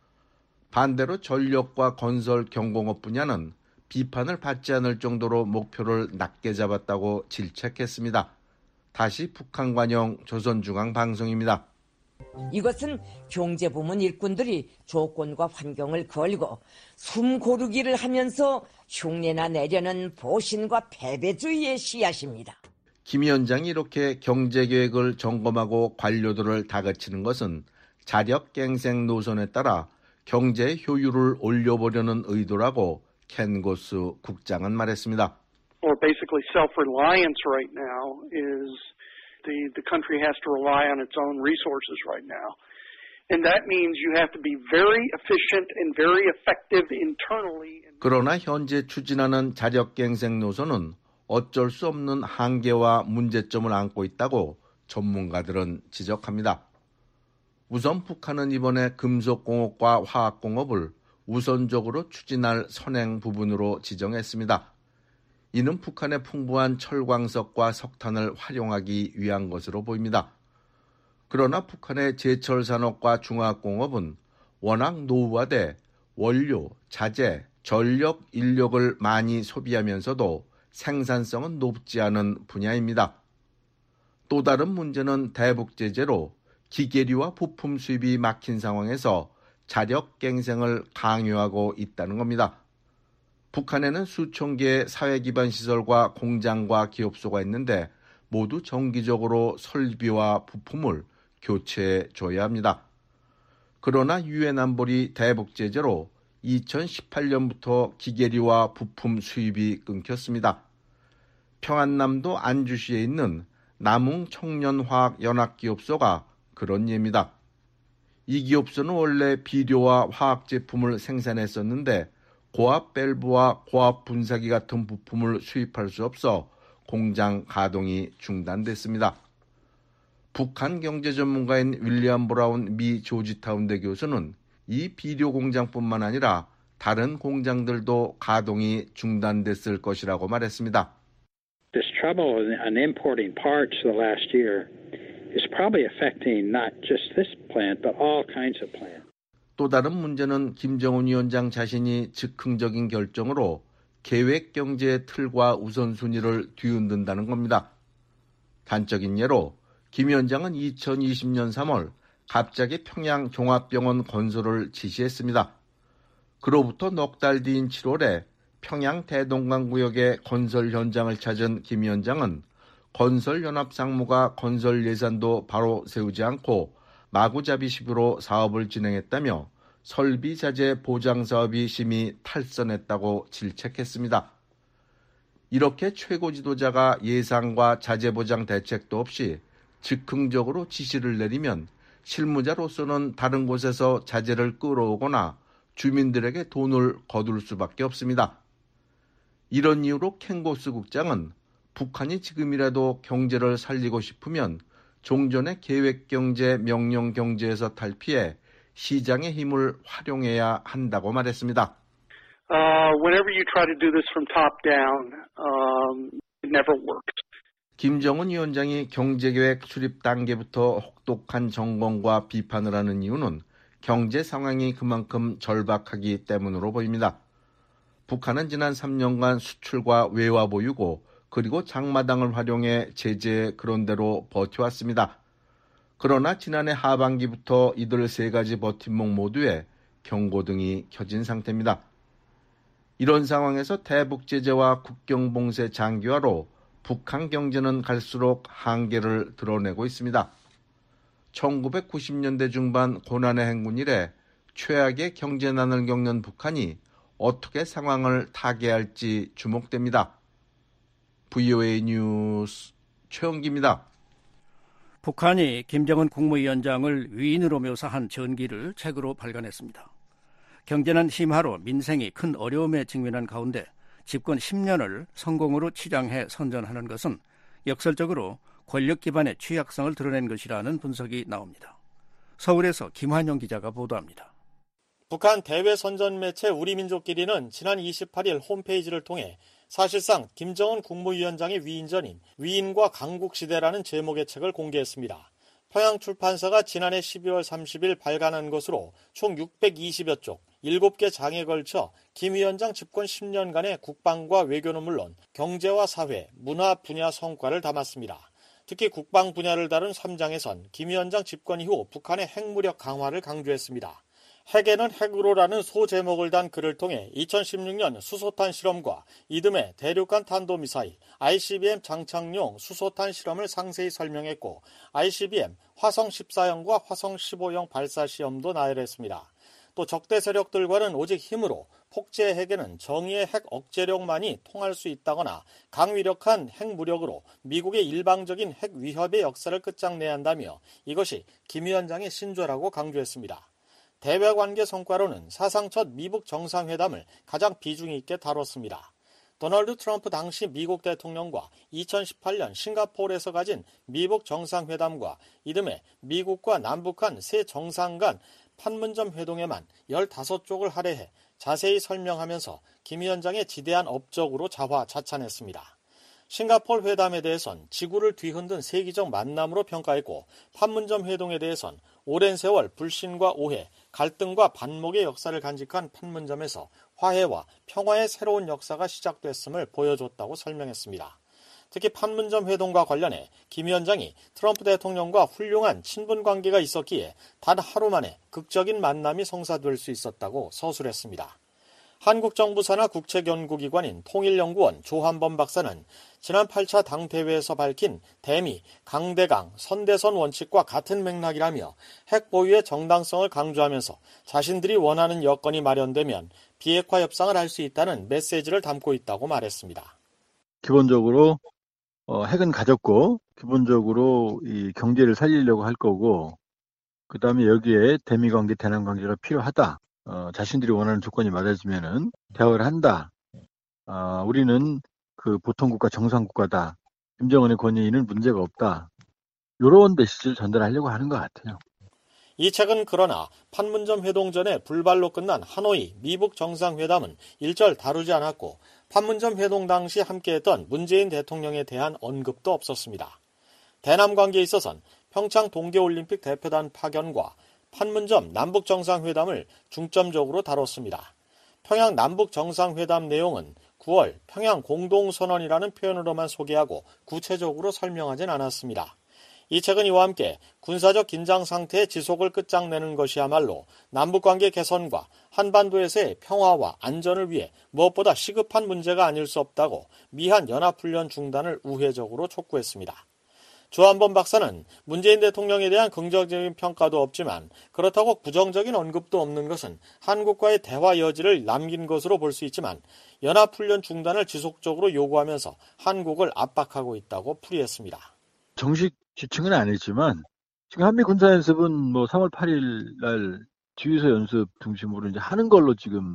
Speaker 13: 반대로 전력과 건설, 경공업 분야는 비판을 받지 않을 정도로 목표를 낮게 잡았다고 질책했습니다. 다시 북한관영 조선중앙방송입니다.
Speaker 14: 이것은 경제부문 일꾼들이 조건과 환경을 걸고 숨 고르기를 하면서 흉내나 내려는 보신과 패배주의의 씨앗입니다.
Speaker 13: 김 위원장이 이렇게 경제계획을 점검하고 관료들을 다그치는 것은 자력갱생 노선에 따라 경제의 효율을 올려보려는 의도라고 켄 고스 국장은 말했습니다.
Speaker 15: Or basically self-reliance right now is the country has to rely on its own resources right now. And that means you have to be very efficient and very effective internally.
Speaker 13: 그러나 현재 추진하는 자력갱생 노선은 어쩔 수 없는 한계와 문제점을 안고 있다고 전문가들은 지적합니다. 우선 북한은 이번에 금속공업과 화학공업을 우선적으로 추진할 선행 부분으로 지정했습니다. 이는 북한의 풍부한 철광석과 석탄을 활용하기 위한 것으로 보입니다. 그러나 북한의 제철 산업과 중화공업은 워낙 노후화돼 원료, 자재, 전력, 인력을 많이 소비하면서도 생산성은 높지 않은 분야입니다. 또 다른 문제는 대북 제재로 기계류와 부품 수입이 막힌 상황에서 자력갱생을 강요하고 있다는 겁니다. 북한에는 수천 개의 사회기반 시설과 공장과 기업소가 있는데 모두 정기적으로 설비와 부품을 교체해 줘야 합니다. 그러나 유엔 안보리 대북 제재로 2018년부터 기계류와 부품 수입이 끊겼습니다. 평안남도 안주시에 있는 남웅 청년화학연합기업소가 그런 예입니다. 이 기업소는 원래 비료와 화학 제품을 생산했었는데 고압 밸브와 고압 분사기 같은 부품을 수입할 수 없어 공장 가동이 중단됐습니다. 북한 경제 전문가인 윌리엄 브라운 미 조지타운대 교수는 이 비료 공장뿐만 아니라 다른 공장들도 가동이 중단됐을 것이라고 말했습니다.
Speaker 18: This trouble on importing parts the last year is probably affecting not just this plant but all kinds of plants.
Speaker 13: 또 다른 문제는 김정은 위원장 자신이 즉흥적인 결정으로 계획 경제의 틀과 우선순위를 뒤흔든다는 겁니다. 단적인 예로 김 위원장은 2020년 3월 갑자기 평양 종합병원 건설을 지시했습니다. 그로부터 넉 달 뒤인 7월에 평양 대동강구역의 건설 현장을 찾은 김 위원장은 건설연합상무가 건설 예산도 바로 세우지 않고 마구잡이식으로 사업을 진행했다며 설비자재 보장사업이 심히 탈선했다고 질책했습니다. 이렇게 최고 지도자가 예산과 자재보장 대책도 없이 즉흥적으로 지시를 내리면 실무자로서는 다른 곳에서 자재를 끌어오거나 주민들에게 돈을 거둘 수밖에 없습니다. 이런 이유로 켄고스 국장은 북한이 지금이라도 경제를 살리고 싶으면 종전의 계획경제, 명령경제에서 탈피해 시장의 힘을 활용해야 한다고 말했습니다.
Speaker 15: Whenever you try to do this from top down, it never works.
Speaker 13: 김정은 위원장이 경제계획 수립 단계부터 혹독한 점검과 비판을 하는 이유는 경제 상황이 그만큼 절박하기 때문으로 보입니다. 북한은 지난 3년간 수출과 외화 보유고 그리고 장마당을 활용해 제재에 그런대로 버텨왔습니다. 그러나 지난해 하반기부터 이들 세 가지 버팀목 모두에 경고등이 켜진 상태입니다. 이런 상황에서 대북 제재와 국경 봉쇄 장기화로 북한 경제는 갈수록 한계를 드러내고 있습니다. 1990년대 중반 고난의 행군 이래 최악의 경제난을 겪는 북한이 어떻게 상황을 타개할지 주목됩니다. VOA 뉴스 최영기입니다.
Speaker 2: 북한이 김정은 국무위원장을 위인으로 묘사한 전기를 책으로 발간했습니다. 경제난 심화로 민생이 큰 어려움에 직면한 가운데 집권 10년을 성공으로 치장해 선전하는 것은 역설적으로 권력 기반의 취약성을 드러낸 것이라는 분석이 나옵니다. 서울에서 김환영 기자가 보도합니다.
Speaker 19: 북한 대외 선전 매체 우리민족끼리는 지난 28일 홈페이지를 통해 사실상 김정은 국무위원장의 위인전인 위인과 강국시대라는 제목의 책을 공개했습니다. 평양출판사가 지난해 12월 30일 발간한 것으로 총 620여 쪽, 7개 장에 걸쳐 김 위원장 집권 10년간의 국방과 외교는 물론 경제와 사회, 문화 분야 성과를 담았습니다. 특히 국방 분야를 다룬 3장에선 김 위원장 집권 이후 북한의 핵무력 강화를 강조했습니다. 핵에는 핵으로라는 소제목을 단 글을 통해 2016년 수소탄 실험과 이듬해 대륙간 탄도미사일, ICBM 장착용 수소탄 실험을 상세히 설명했고 ICBM 화성 14형과 화성 15형 발사 시험도 나열했습니다. 또 적대 세력들과는 오직 힘으로, 폭제 핵에는 정의의 핵 억제력만이 통할 수 있다거나 강위력한 핵무력으로 미국의 일방적인 핵 위협의 역사를 끝장내야 한다며 이것이 김 위원장의 신조라고 강조했습니다. 대외관계 성과로는 사상 첫 미북 정상회담을 가장 비중 있게 다뤘습니다. 도널드 트럼프 당시 미국 대통령과 2018년 싱가포르에서 가진 미북 정상회담과 이듬해 미국과 남북한 세 정상 간 판문점 회동에만 15쪽을 할애해 자세히 설명하면서 김 위원장의 지대한 업적으로 자화자찬했습니다. 싱가포르 회담에 대해선 지구를 뒤흔든 세기적 만남으로 평가했고 판문점 회동에 대해선 오랜 세월 불신과 오해, 갈등과 반목의 역사를 간직한 판문점에서 화해와 평화의 새로운 역사가 시작됐음을 보여줬다고 설명했습니다. 특히 판문점 회동과 관련해 김 위원장이 트럼프 대통령과 훌륭한 친분 관계가 있었기에 단 하루 만에 극적인 만남이 성사될 수 있었다고 서술했습니다. 한국 정부 산하 국책연구기관인 통일연구원 조한범 박사는 지난 8차 당대회에서 밝힌 대미, 강대강, 선대선 원칙과 같은 맥락이라며 핵 보유의 정당성을 강조하면서 자신들이 원하는 여건이 마련되면 비핵화 협상을 할 수 있다는 메시지를 담고 있다고 말했습니다.
Speaker 17: 기본적으로 핵은 가졌고 기본적으로 이 경제를 살리려고 할 거고 그다음에 여기에 대미 관계, 대남 관계가 필요하다. 자신들이 원하는 조건이 맞아지면은 대화를 한다. 우리는 그 보통국가 정상국가다. 김정은의 권위는 문제가 없다. 이런 메시지를 전달하려고 하는 것 같아요.
Speaker 19: 이 책은 그러나 판문점 회동 전에 불발로 끝난 하노이 미북 정상회담은 일절 다루지 않았고 판문점 회동 당시 함께했던 문재인 대통령에 대한 언급도 없었습니다. 대남 관계에 있어서는 평창 동계올림픽 대표단 파견과 판문점 남북정상회담을 중점적으로 다뤘습니다. 평양 남북정상회담 내용은 9월 평양 공동선언이라는 표현으로만 소개하고 구체적으로 설명하진 않았습니다. 이 책은 이와 함께 군사적 긴장 상태의 지속을 끝장내는 것이야말로 남북관계 개선과 한반도에서의 평화와 안전을 위해 무엇보다 시급한 문제가 아닐 수 없다고 미한 연합훈련 중단을 우회적으로 촉구했습니다. 조한범 박사는 문재인 대통령에 대한 긍정적인 평가도 없지만 그렇다고 부정적인 언급도 없는 것은 한국과의 대화 여지를 남긴 것으로 볼 수 있지만 연합훈련 중단을 지속적으로 요구하면서 한국을 압박하고 있다고 풀이했습니다.
Speaker 17: 정식 지칭은 아니지만 지금 한미 군사연습은 3월 8일 날 지휘소 연습 중심으로 이제 하는 걸로 지금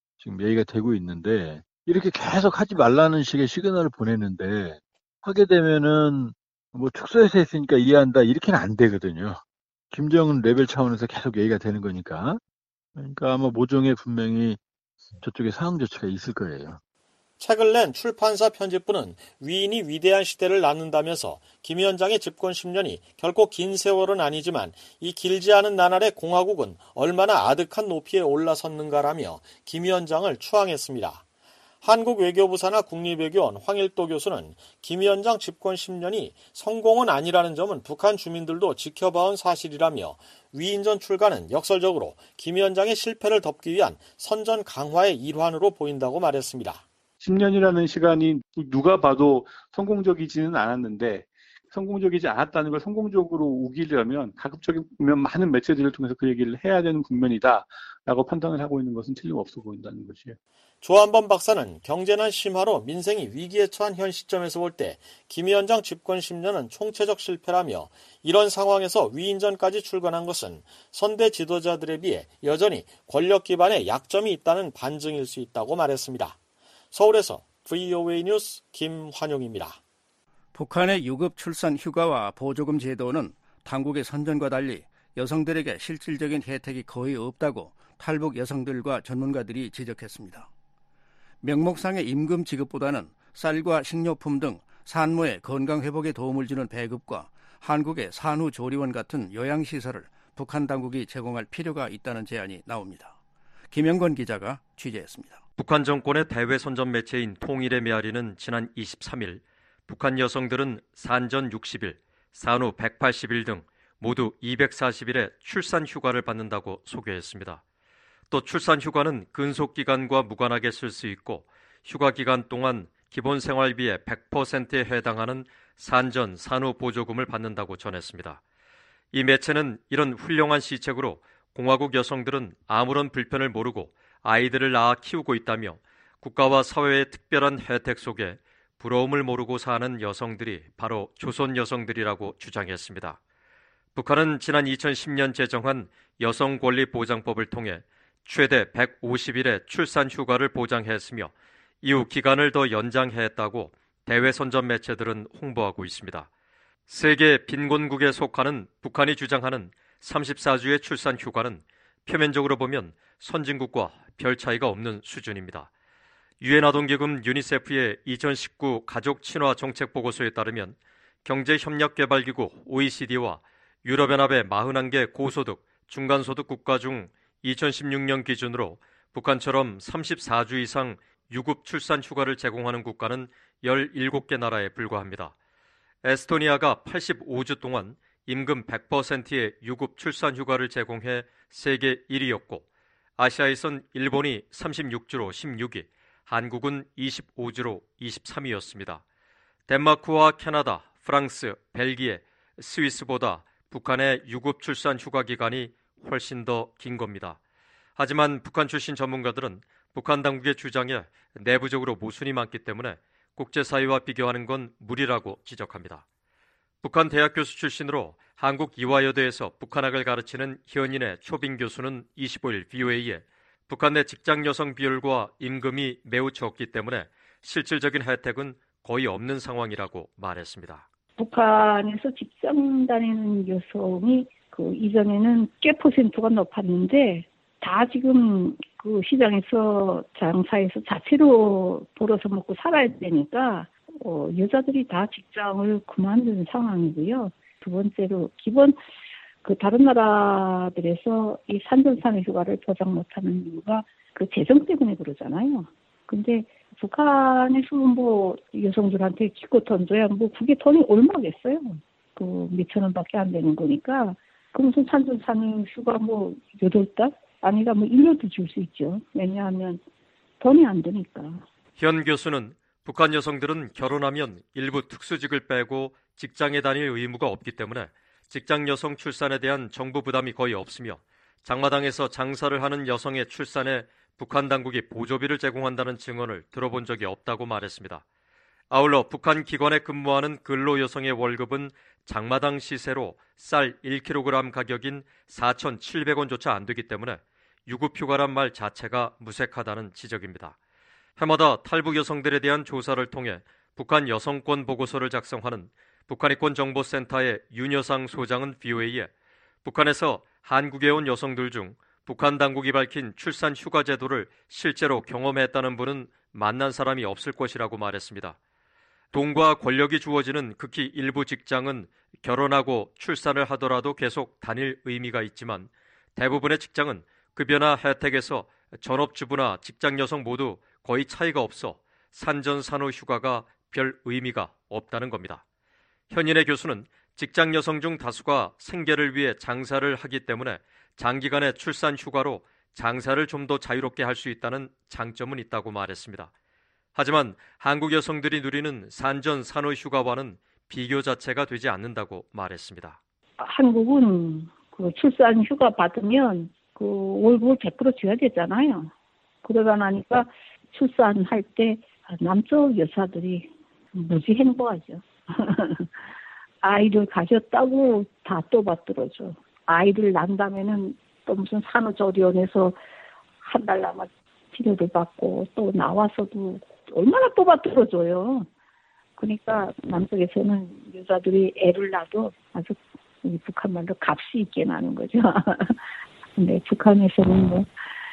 Speaker 17: 얘기가 되고 있는데 이렇게 계속 하지 말라는 식의 시그널을 보내는데 하게 되면은 축소해서 했으니까 이해한다 이렇게는 안 되거든요. 김정은 레벨 차원에서 계속 얘기가 되는 거니까. 그러니까 아마 모종의 분명히 저쪽에 상응 조치가 있을 거예요.
Speaker 19: 책을 낸 출판사 편집부는 위인이 위대한 시대를 낳는다면서 김 위원장의 집권 10년이 결코 긴 세월은 아니지만 이 길지 않은 나날의 공화국은 얼마나 아득한 높이에 올라섰는가라며 김 위원장을 추앙했습니다. 한국 외교부 산하 국립외교원 황일도 교수는 김 위원장 집권 10년이 성공은 아니라는 점은 북한 주민들도 지켜봐온 사실이라며 위인전 출간은 역설적으로 김 위원장의 실패를 덮기 위한 선전 강화의 일환으로 보인다고 말했습니다.
Speaker 20: 10년이라는 시간이 누가 봐도 성공적이지는 않았는데 성공적이지 않았다는 걸 성공적으로 우기려면 가급적이면 많은 매체들을 통해서 그 얘기를 해야 되는 국면이다라고 판단을 하고 있는 것은 틀림없어 보인다는 것이에요.
Speaker 19: 조한범 박사는 경제난 심화로 민생이 위기에 처한 현 시점에서 볼 때 김 위원장 집권 10년은 총체적 실패라며 이런 상황에서 위인전까지 출간한 것은 선대 지도자들에 비해 여전히 권력 기반에 약점이 있다는 반증일 수 있다고 말했습니다. 서울에서 VOA 뉴스 김환용입니다.
Speaker 2: 북한의 유급 출산 휴가와 보조금 제도는 당국의 선전과 달리 여성들에게 실질적인 혜택이 거의 없다고 탈북 여성들과 전문가들이 지적했습니다. 명목상의 임금 지급보다는 쌀과 식료품 등 산모의 건강회복에 도움을 주는 배급과 한국의 산후조리원 같은 요양시설을 북한 당국이 제공할 필요가 있다는 제안이 나옵니다. 김영건 기자가 취재했습니다.
Speaker 21: 북한 정권의 대외 선전 매체인 통일의 메아리는 지난 23일 북한 여성들은 산전 60일, 산후 180일 등 모두 240일의 출산 휴가를 받는다고 소개했습니다. 또 출산 휴가는 근속기간과 무관하게 쓸 수 있고 휴가 기간 동안 기본 생활비의 100%에 해당하는 산전, 산후 보조금을 받는다고 전했습니다. 이 매체는 이런 훌륭한 시책으로 공화국 여성들은 아무런 불편을 모르고 아이들을 낳아 키우고 있다며 국가와 사회의 특별한 혜택 속에 부러움을 모르고 사는 여성들이 바로 조선 여성들이라고 주장했습니다. 북한은 지난 2010년 제정한 여성권리보장법을 통해 최대 150일의 출산 휴가를 보장했으며 이후 기간을 더 연장했다고 대외 선전 매체들은 홍보하고 있습니다. 세계 빈곤국에 속하는 북한이 주장하는 34주의 출산 휴가는 표면적으로 보면 선진국과 별 차이가 없는 수준입니다. 유엔 아동기금 유니세프의 2019 가족 친화 정책 보고서에 따르면 경제협력개발기구 OECD와 유럽연합의 41개 고소득, 중간소득 국가 중 2016년 기준으로 북한처럼 34주 이상 유급 출산 휴가를 제공하는 국가는 17개 나라에 불과합니다. 에스토니아가 85주 동안 임금 100%의 유급 출산 휴가를 제공해 세계 1위였고 아시아에선 일본이 36주로 16위, 한국은 25주로 23위였습니다. 덴마크와 캐나다, 프랑스, 벨기에, 스위스보다 북한의 유급 출산 휴가 기간이 훨씬 더 긴 겁니다. 하지만 북한 출신 전문가들은 북한 당국의 주장에 내부적으로 모순이 많기 때문에 국제사회와 비교하는 건 무리라고 지적합니다. 북한 대학 교수 출신으로 한국 이화여대에서 북한학을 가르치는 현인의 초빙 교수는 25일 VOA에 북한 내 직장 여성 비율과 임금이 매우 적기 때문에 실질적인 혜택은 거의 없는 상황이라고 말했습니다.
Speaker 1: 북한에서 직장 다니는 여성이 이전에는 꽤 퍼센트가 높았는데 다 지금 그 시장에서 장사해서 자체로 벌어서 먹고 살아야 되니까 여자들이 다 직장을 그만두는 상황이고요. 두 번째로 기본 다른 나라들에서 이 산전산후 휴가를 보장 못하는 이유가 재정 때문에 그러잖아요. 근데 북한에서 여성들한테 기껏 던져야 그게 돈이 얼마겠어요. 몇천 원밖에 안 되는 거니까. 그 무슨 산전산후 휴가 8달? 아니가 1년도 줄 수 있죠. 왜냐하면 돈이 안 되니까.
Speaker 21: 현 교수는 북한 여성들은 결혼하면 일부 특수직을 빼고 직장에 다닐 의무가 없기 때문에 직장 여성 출산에 대한 정부 부담이 거의 없으며 장마당에서 장사를 하는 여성의 출산에 북한 당국이 보조비를 제공한다는 증언을 들어본 적이 없다고 말했습니다. 아울러 북한 기관에 근무하는 근로 여성의 월급은 장마당 시세로 쌀 1kg 가격인 4,700원조차 안 되기 때문에 유급휴가란 말 자체가 무색하다는 지적입니다. 해마다 탈북 여성들에 대한 조사를 통해 북한 여성권 보고서를 작성하는 북한인권정보센터의 윤여상 소장은 VOA에 북한에서 한국에 온 여성들 중 북한 당국이 밝힌 출산 휴가 제도를 실제로 경험했다는 분은 만난 사람이 없을 것이라고 말했습니다. 돈과 권력이 주어지는 극히 일부 직장은 결혼하고 출산을 하더라도 계속 다닐 의미가 있지만 대부분의 직장은 급여나 혜택에서 전업주부나 직장 여성 모두 거의 차이가 없어 산전산후 휴가가 별 의미가 없다는 겁니다. 현인의 교수는 직장 여성 중 다수가 생계를 위해 장사를 하기 때문에 장기간의 출산 휴가로 장사를 좀 더 자유롭게 할 수 있다는 장점은 있다고 말했습니다. 하지만 한국 여성들이 누리는 산전산후 휴가와는 비교 자체가 되지 않는다고 말했습니다.
Speaker 1: 한국은 출산 휴가 받으면 월급을 100% 줘야 되잖아요. 그러다 나니까 출산할 때 남쪽 여자들이 무지 행복하죠. 아이를 가졌다고 다 떠받들어줘. 아이를 낳는다면은 또 무슨 산후조리원에서 한 달 남아 치료를 받고 또 나와서도 얼마나 떠받들어줘요. 그러니까 남쪽에서는 여자들이 애를 낳아도 아주 북한 말로 값이 있게 나는 거죠. 근데 북한에서는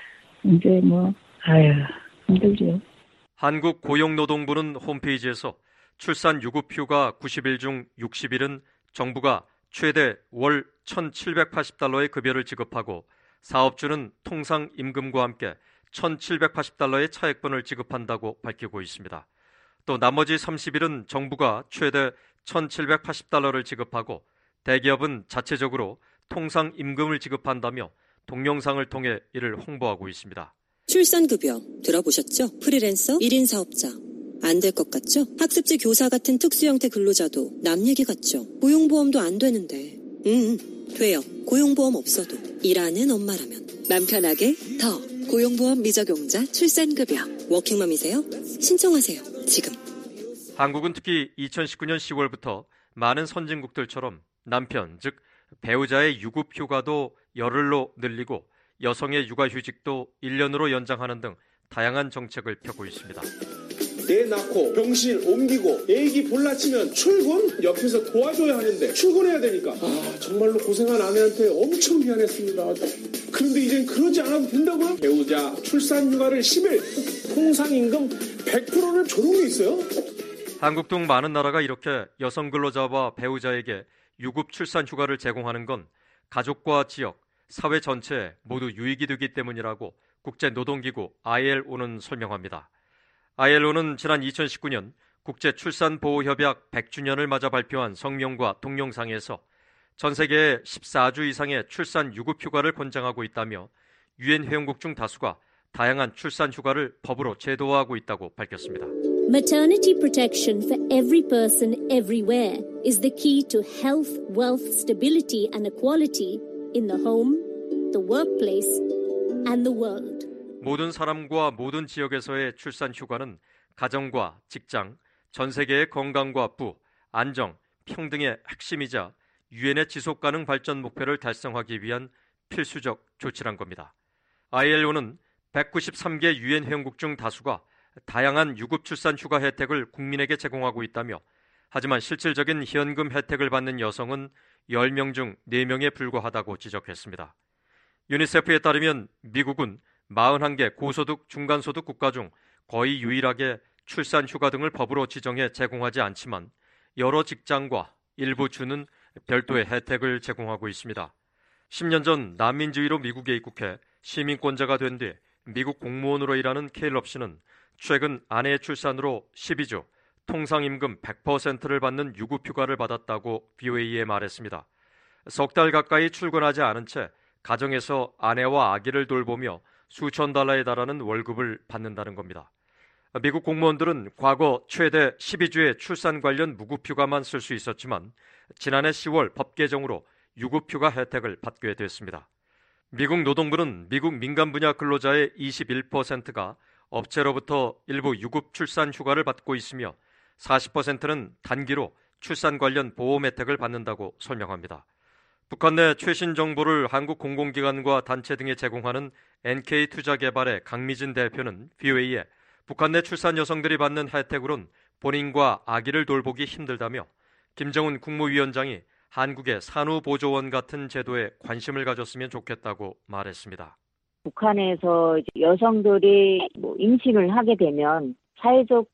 Speaker 1: 힘들죠.
Speaker 21: 한국 고용노동부는 홈페이지에서 출산 유급휴가 90일 중 60일은 정부가 최대 월 1,780달러의 급여를 지급하고 사업주는 통상 임금과 함께 1,780달러의 차액분을 지급한다고 밝히고 있습니다. 또 나머지 30일은 정부가 최대 1,780달러를 지급하고 대기업은 자체적으로 통상 임금을 지급한다며 동영상을 통해 이를 홍보하고 있습니다.
Speaker 22: 출산급여 들어보셨죠? 프리랜서 1인 사업자. 안 될 것 같죠? 학습지 교사 같은 특수형태 근로자도 남 얘기 같죠? 고용보험도 안 되는데. 돼요. 고용보험 없어도. 일하는 엄마라면 맘 편하게 더 고용보험 미적용자 출산급여. 워킹맘이세요? 신청하세요. 지금.
Speaker 21: 한국은 특히 2019년 10월부터 많은 선진국들처럼 남편, 즉 배우자의 유급 휴가도 열흘로 늘리고 여성의 육아휴직도 1년으로 연장하는 등 다양한 정책을 펴고 있습니다.
Speaker 4: 애 낳고 병실 옮기고 애기 볼라치면 출근? 옆에서 도와줘야 하는데 출근해야 되니까 정말로 고생한 아내한테 엄청 미안했습니다. 그런데 이젠 그러지 않아도 된다고요? 배우자 출산휴가를 10일 통상임금 100%를 조롱해 있어요?
Speaker 21: 한국 등 많은 나라가 이렇게 여성 근로자와 배우자에게 유급 출산휴가를 제공하는 건 가족과 지역, 사회 전체에 모두 유익이 되기 때문이라고 국제노동기구 ILO는 설명합니다. ILO는 지난 2019년 국제출산보호협약 100주년을 맞아 발표한 성명과 동영상에서 전 세계에 14주 이상의 출산 유급휴가를 권장하고 있다며 유엔 회원국 중 다수가 다양한 출산휴가를 법으로 제도화하고 있다고 밝혔습니다.
Speaker 5: Maternity protection for every person everywhere is the key to health, wealth, stability and equality in the home, the workplace and the world.
Speaker 21: 모든 사람과 모든 지역에서의 출산 휴가는 가정과 직장, 전 세계의 건강과 부, 안정, 평등의 핵심이자 유엔의 지속가능 발전 목표를 달성하기 위한 필수적 조치란 겁니다. ILO는 193개 유엔 회원국 중 다수가 다양한 유급 출산 휴가 혜택을 국민에게 제공하고 있다며 하지만 실질적인 현금 혜택을 받는 여성은 10명 중 4명에 불과하다고 지적했습니다. 유니세프에 따르면 미국은 41개 고소득 중간소득 국가 중 거의 유일하게 출산 휴가 등을 법으로 지정해 제공하지 않지만 여러 직장과 일부 주는 별도의 혜택을 제공하고 있습니다. 10년 전 난민주의로 미국에 입국해 시민권자가 된 뒤 미국 공무원으로 일하는 케일럽 씨는 최근 아내의 출산으로 12주 통상임금 100%를 받는 유급휴가를 받았다고 VOA에 말했습니다. 석 달 가까이 출근하지 않은 채 가정에서 아내와 아기를 돌보며 수천 달러에 달하는 월급을 받는다는 겁니다. 미국 공무원들은 과거 최대 12주의 출산 관련 무급휴가만 쓸 수 있었지만 지난해 10월 법 개정으로 유급휴가 혜택을 받게 됐습니다. 미국 노동부는 미국 민간 분야 근로자의 21%가 업체로부터 일부 유급 출산 휴가를 받고 있으며 40%는 단기로 출산 관련 보험 혜택을 받는다고 설명합니다. 북한 내 최신 정보를 한국 공공기관과 단체 등에 제공하는 NK투자개발의 강미진 대표는 VOA에 북한 내 출산 여성들이 받는 혜택으론 본인과 아기를 돌보기 힘들다며 김정은 국무위원장이 한국의 산후보조원 같은 제도에 관심을 가졌으면 좋겠다고 말했습니다.
Speaker 23: 북한에서 여성들이 임신을 하게 되면 사회적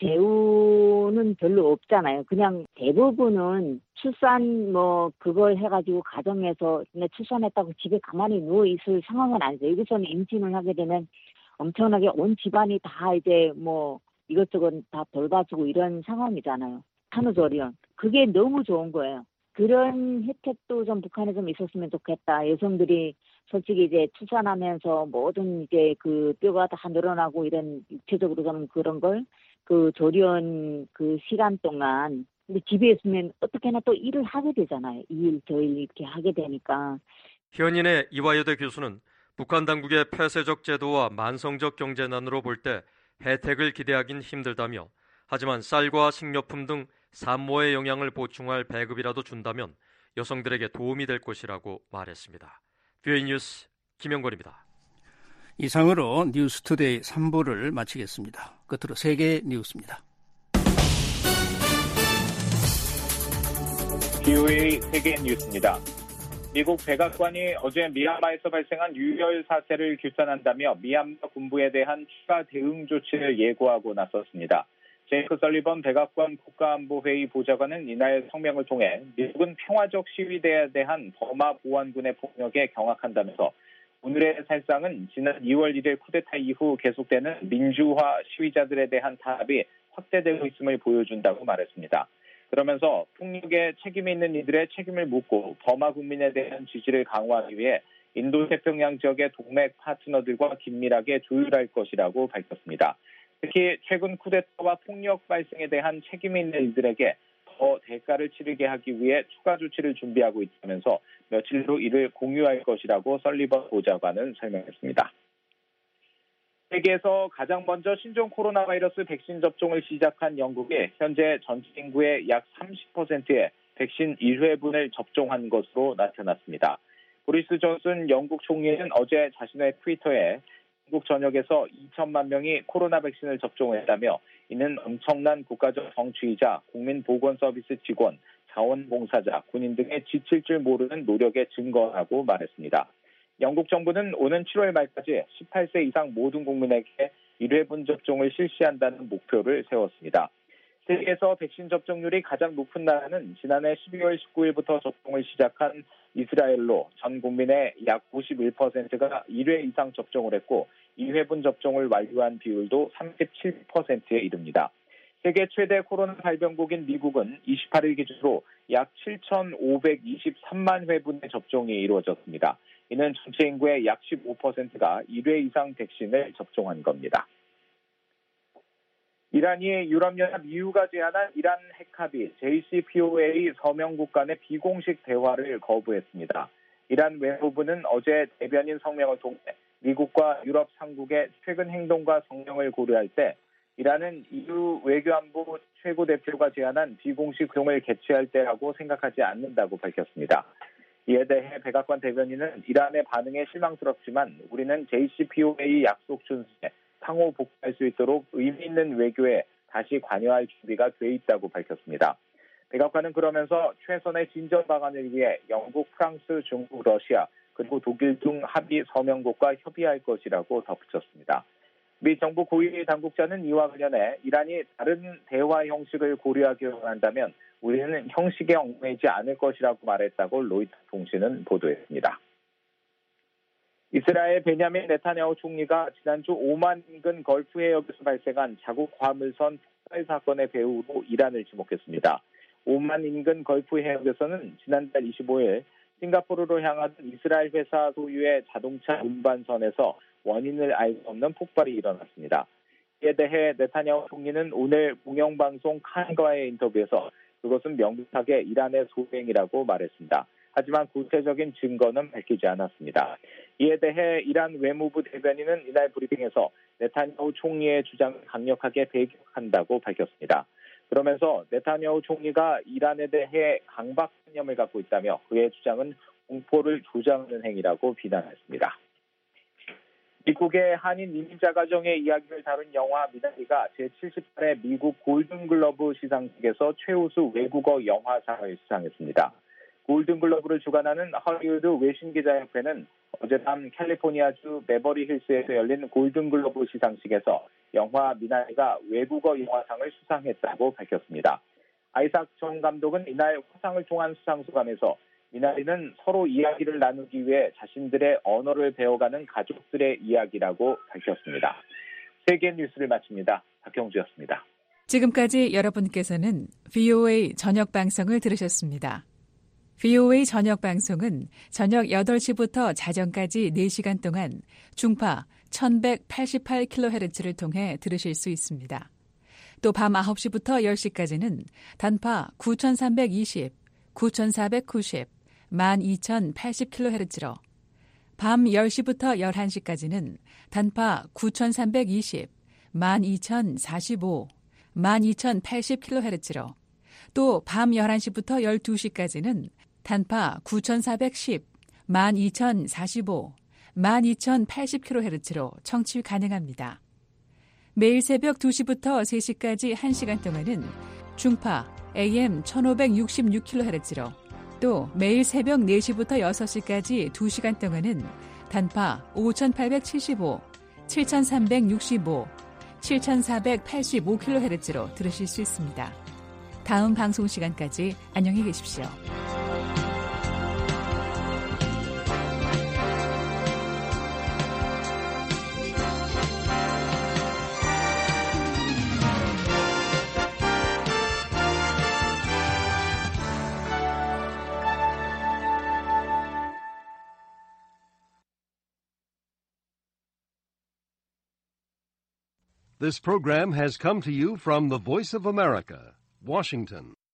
Speaker 23: 대우는 별로 없잖아요. 그냥 대부분은 출산 그걸 해가지고 가정에서 출산했다고 집에 가만히 누워 있을 상황은 아니죠. 여기서는 임신을 하게 되면 엄청나게 온 집안이 다 이제 이것저것 다 돌봐주고 이런 상황이잖아요. 산후조리원. 그게 너무 좋은 거예요. 그런 혜택도 좀 북한에 좀 있었으면 좋겠다. 여성들이 솔직히 이제 출산하면서 모든 이제 그 뼈가 다 늘어나고 이런 육체적으로 좀 그런 걸 그 조리원 그 시간 동안 근데 집에 있으면 어떻게나 또 일을 하게 되잖아요. 이 일 저 일 이렇게 하게 되니까.
Speaker 21: 현인의 이화여대 교수는 북한 당국의 폐쇄적 제도와 만성적 경제난으로 볼 때 혜택을 기대하긴 힘들다며 하지만 쌀과 식료품 등 산모의 영양을 보충할 배급이라도 준다면 여성들에게 도움이 될 것이라고 말했습니다. VOA 뉴스 김영권입니다.
Speaker 2: 이상으로 뉴스투데이 3부를 마치겠습니다. 끝으로 세계 뉴스입니다.
Speaker 24: VOA 세계 뉴스입니다. 미국 백악관이 어제 미얀마에서 발생한 유혈 사태를 규탄한다며 미얀마 군부에 대한 추가 대응 조치를 예고하고 나섰습니다. 제이크 설리번 백악관 국가안보회의 보좌관은 이날 성명을 통해 미국은 평화적 시위대에 대한 버마 보안군의 폭력에 경악한다면서 오늘의 살상은 지난 2월 1일 쿠데타 이후 계속되는 민주화 시위자들에 대한 탄압이 확대되고 있음을 보여준다고 말했습니다. 그러면서 폭력에 책임이 있는 이들의 책임을 묻고 버마 국민에 대한 지지를 강화하기 위해 인도태평양 지역의 동맹 파트너들과 긴밀하게 조율할 것이라고 밝혔습니다. 특히 최근 쿠데타와 폭력 발생에 대한 책임이 있는 이들에게 더 대가를 치르게 하기 위해 추가 조치를 준비하고 있다면서 며칠로 이를 공유할 것이라고 설리번 보좌관은 설명했습니다. 세계에서 가장 먼저 신종 코로나 바이러스 백신 접종을 시작한 영국에 현재 전체 인구의 약 30%의 백신 1회분을 접종한 것으로 나타났습니다. 보리스 존슨 영국 총리는 어제 자신의 트위터에 영국 전역에서 2천만 명이 코로나 백신을 접종했다며 이는 엄청난 국가적 정치이자 국민보건서비스 직원, 자원봉사자, 군인 등의 지칠 줄 모르는 노력의 증거라고 말했습니다. 영국 정부는 오는 7월 말까지 18세 이상 모든 국민에게 1회분 접종을 실시한다는 목표를 세웠습니다. 세계에서 백신 접종률이 가장 높은 나라는 지난해 12월 19일부터 접종을 시작한 이스라엘로 전 국민의 약 91%가 1회 이상 접종을 했고 2회분 접종을 완료한 비율도 37%에 이릅니다. 세계 최대 코로나 발병국인 미국은 28일 기준으로 약 7,523만 회분의 접종이 이루어졌습니다. 이는 전체 인구의 약 15%가 1회 이상 백신을 접종한 겁니다. 이란이 유럽연합 EU가 제안한 이란 핵합의 JCPOA 서명국 간의 비공식 대화를 거부했습니다. 이란 외무부는 어제 대변인 성명을 통해 미국과 유럽 상국의 최근 행동과 성명을 고려할 때 이란은 EU 외교안보 최고대표가 제안한 비공식 회동을 개최할 때라고 생각하지 않는다고 밝혔습니다. 이에 대해 백악관 대변인은 이란의 반응에 실망스럽지만 우리는 JCPOA 약속 준수에 상호 복구할 수 있도록 의미 있는 외교에 다시 관여할 준비가 돼 있다고 밝혔습니다. 백악관은 그러면서 최선의 진전 방안을 위해 영국, 프랑스, 중국, 러시아 그리고 독일 등 합의 서명국과 협의할 것이라고 덧붙였습니다. 미 정부 고위 당국자는 이와 관련해 이란이 다른 대화 형식을 고려하기를 원한다면 우리는 형식에 얽매이지 않을 것이라고 말했다고 로이터 통신은 보도했습니다. 이스라엘 베냐민 네타냐후 총리가 지난주 오만 인근 걸프 해역에서 발생한 자국 화물선 폭발 사건의 배후로 이란을 지목했습니다. 오만 인근 걸프 해역에서는 지난달 25일 싱가포르로 향하던 이스라엘 회사 소유의 자동차 운반선에서 원인을 알 수 없는 폭발이 일어났습니다. 이에 대해 네타냐후 총리는 오늘 공영방송 칸과의 인터뷰에서 그것은 명백하게 이란의 소행이라고 말했습니다. 하지만 구체적인 증거는 밝히지 않았습니다. 이에 대해 이란 외무부 대변인은 이날 브리핑에서 네타냐후 총리의 주장을 강력하게 배격한다고 밝혔습니다. 그러면서 네타냐후 총리가 이란에 대해 강박관념을 갖고 있다며 그의 주장은 공포를 조장하는 행위라고 비난했습니다. 미국의 한인 이민자 가정의 이야기를 다룬 영화 미나리가 제78회 미국 골든글러브 시상식에서 최우수 외국어 영화상을 수상했습니다. 골든글러브를 주관하는 할리우드 외신기자협회는 어제 밤 캘리포니아주 베버리 힐스에서 열린 골든글러브 시상식에서 영화 미나리가 외국어 영화상을 수상했다고 밝혔습니다. 아이삭 정 감독은 이날 화상을 통한 수상소감에서 미나리는 서로 이야기를 나누기 위해 자신들의 언어를 배워가는 가족들의 이야기라고 밝혔습니다. 세계 뉴스를 마칩니다. 박형주였습니다.
Speaker 6: 지금까지 여러분께서는 VOA 저녁 방송을 들으셨습니다. VOA 저녁 방송은 저녁 8시부터 자정까지 4시간 동안 중파 1188kHz를 통해 들으실 수 있습니다. 또 밤 9시부터 10시까지는 단파 9320, 9490, 12080kHz로 밤 10시부터 11시까지는 단파 9320, 12045, 12080kHz로 또 밤 11시부터 12시까지는 단파 9410, 12045, 12080kHz로 청취 가능합니다. 매일 새벽 2시부터 3시까지 1시간 동안은 중파 AM 1566kHz로 또 매일 새벽 4시부터 6시까지 2시간 동안은 단파 5875, 7365, 7485kHz로 들으실 수 있습니다. 다음 방송 시간까지 안녕히 계십시오.
Speaker 7: This program has come to you from the Voice of America, Washington.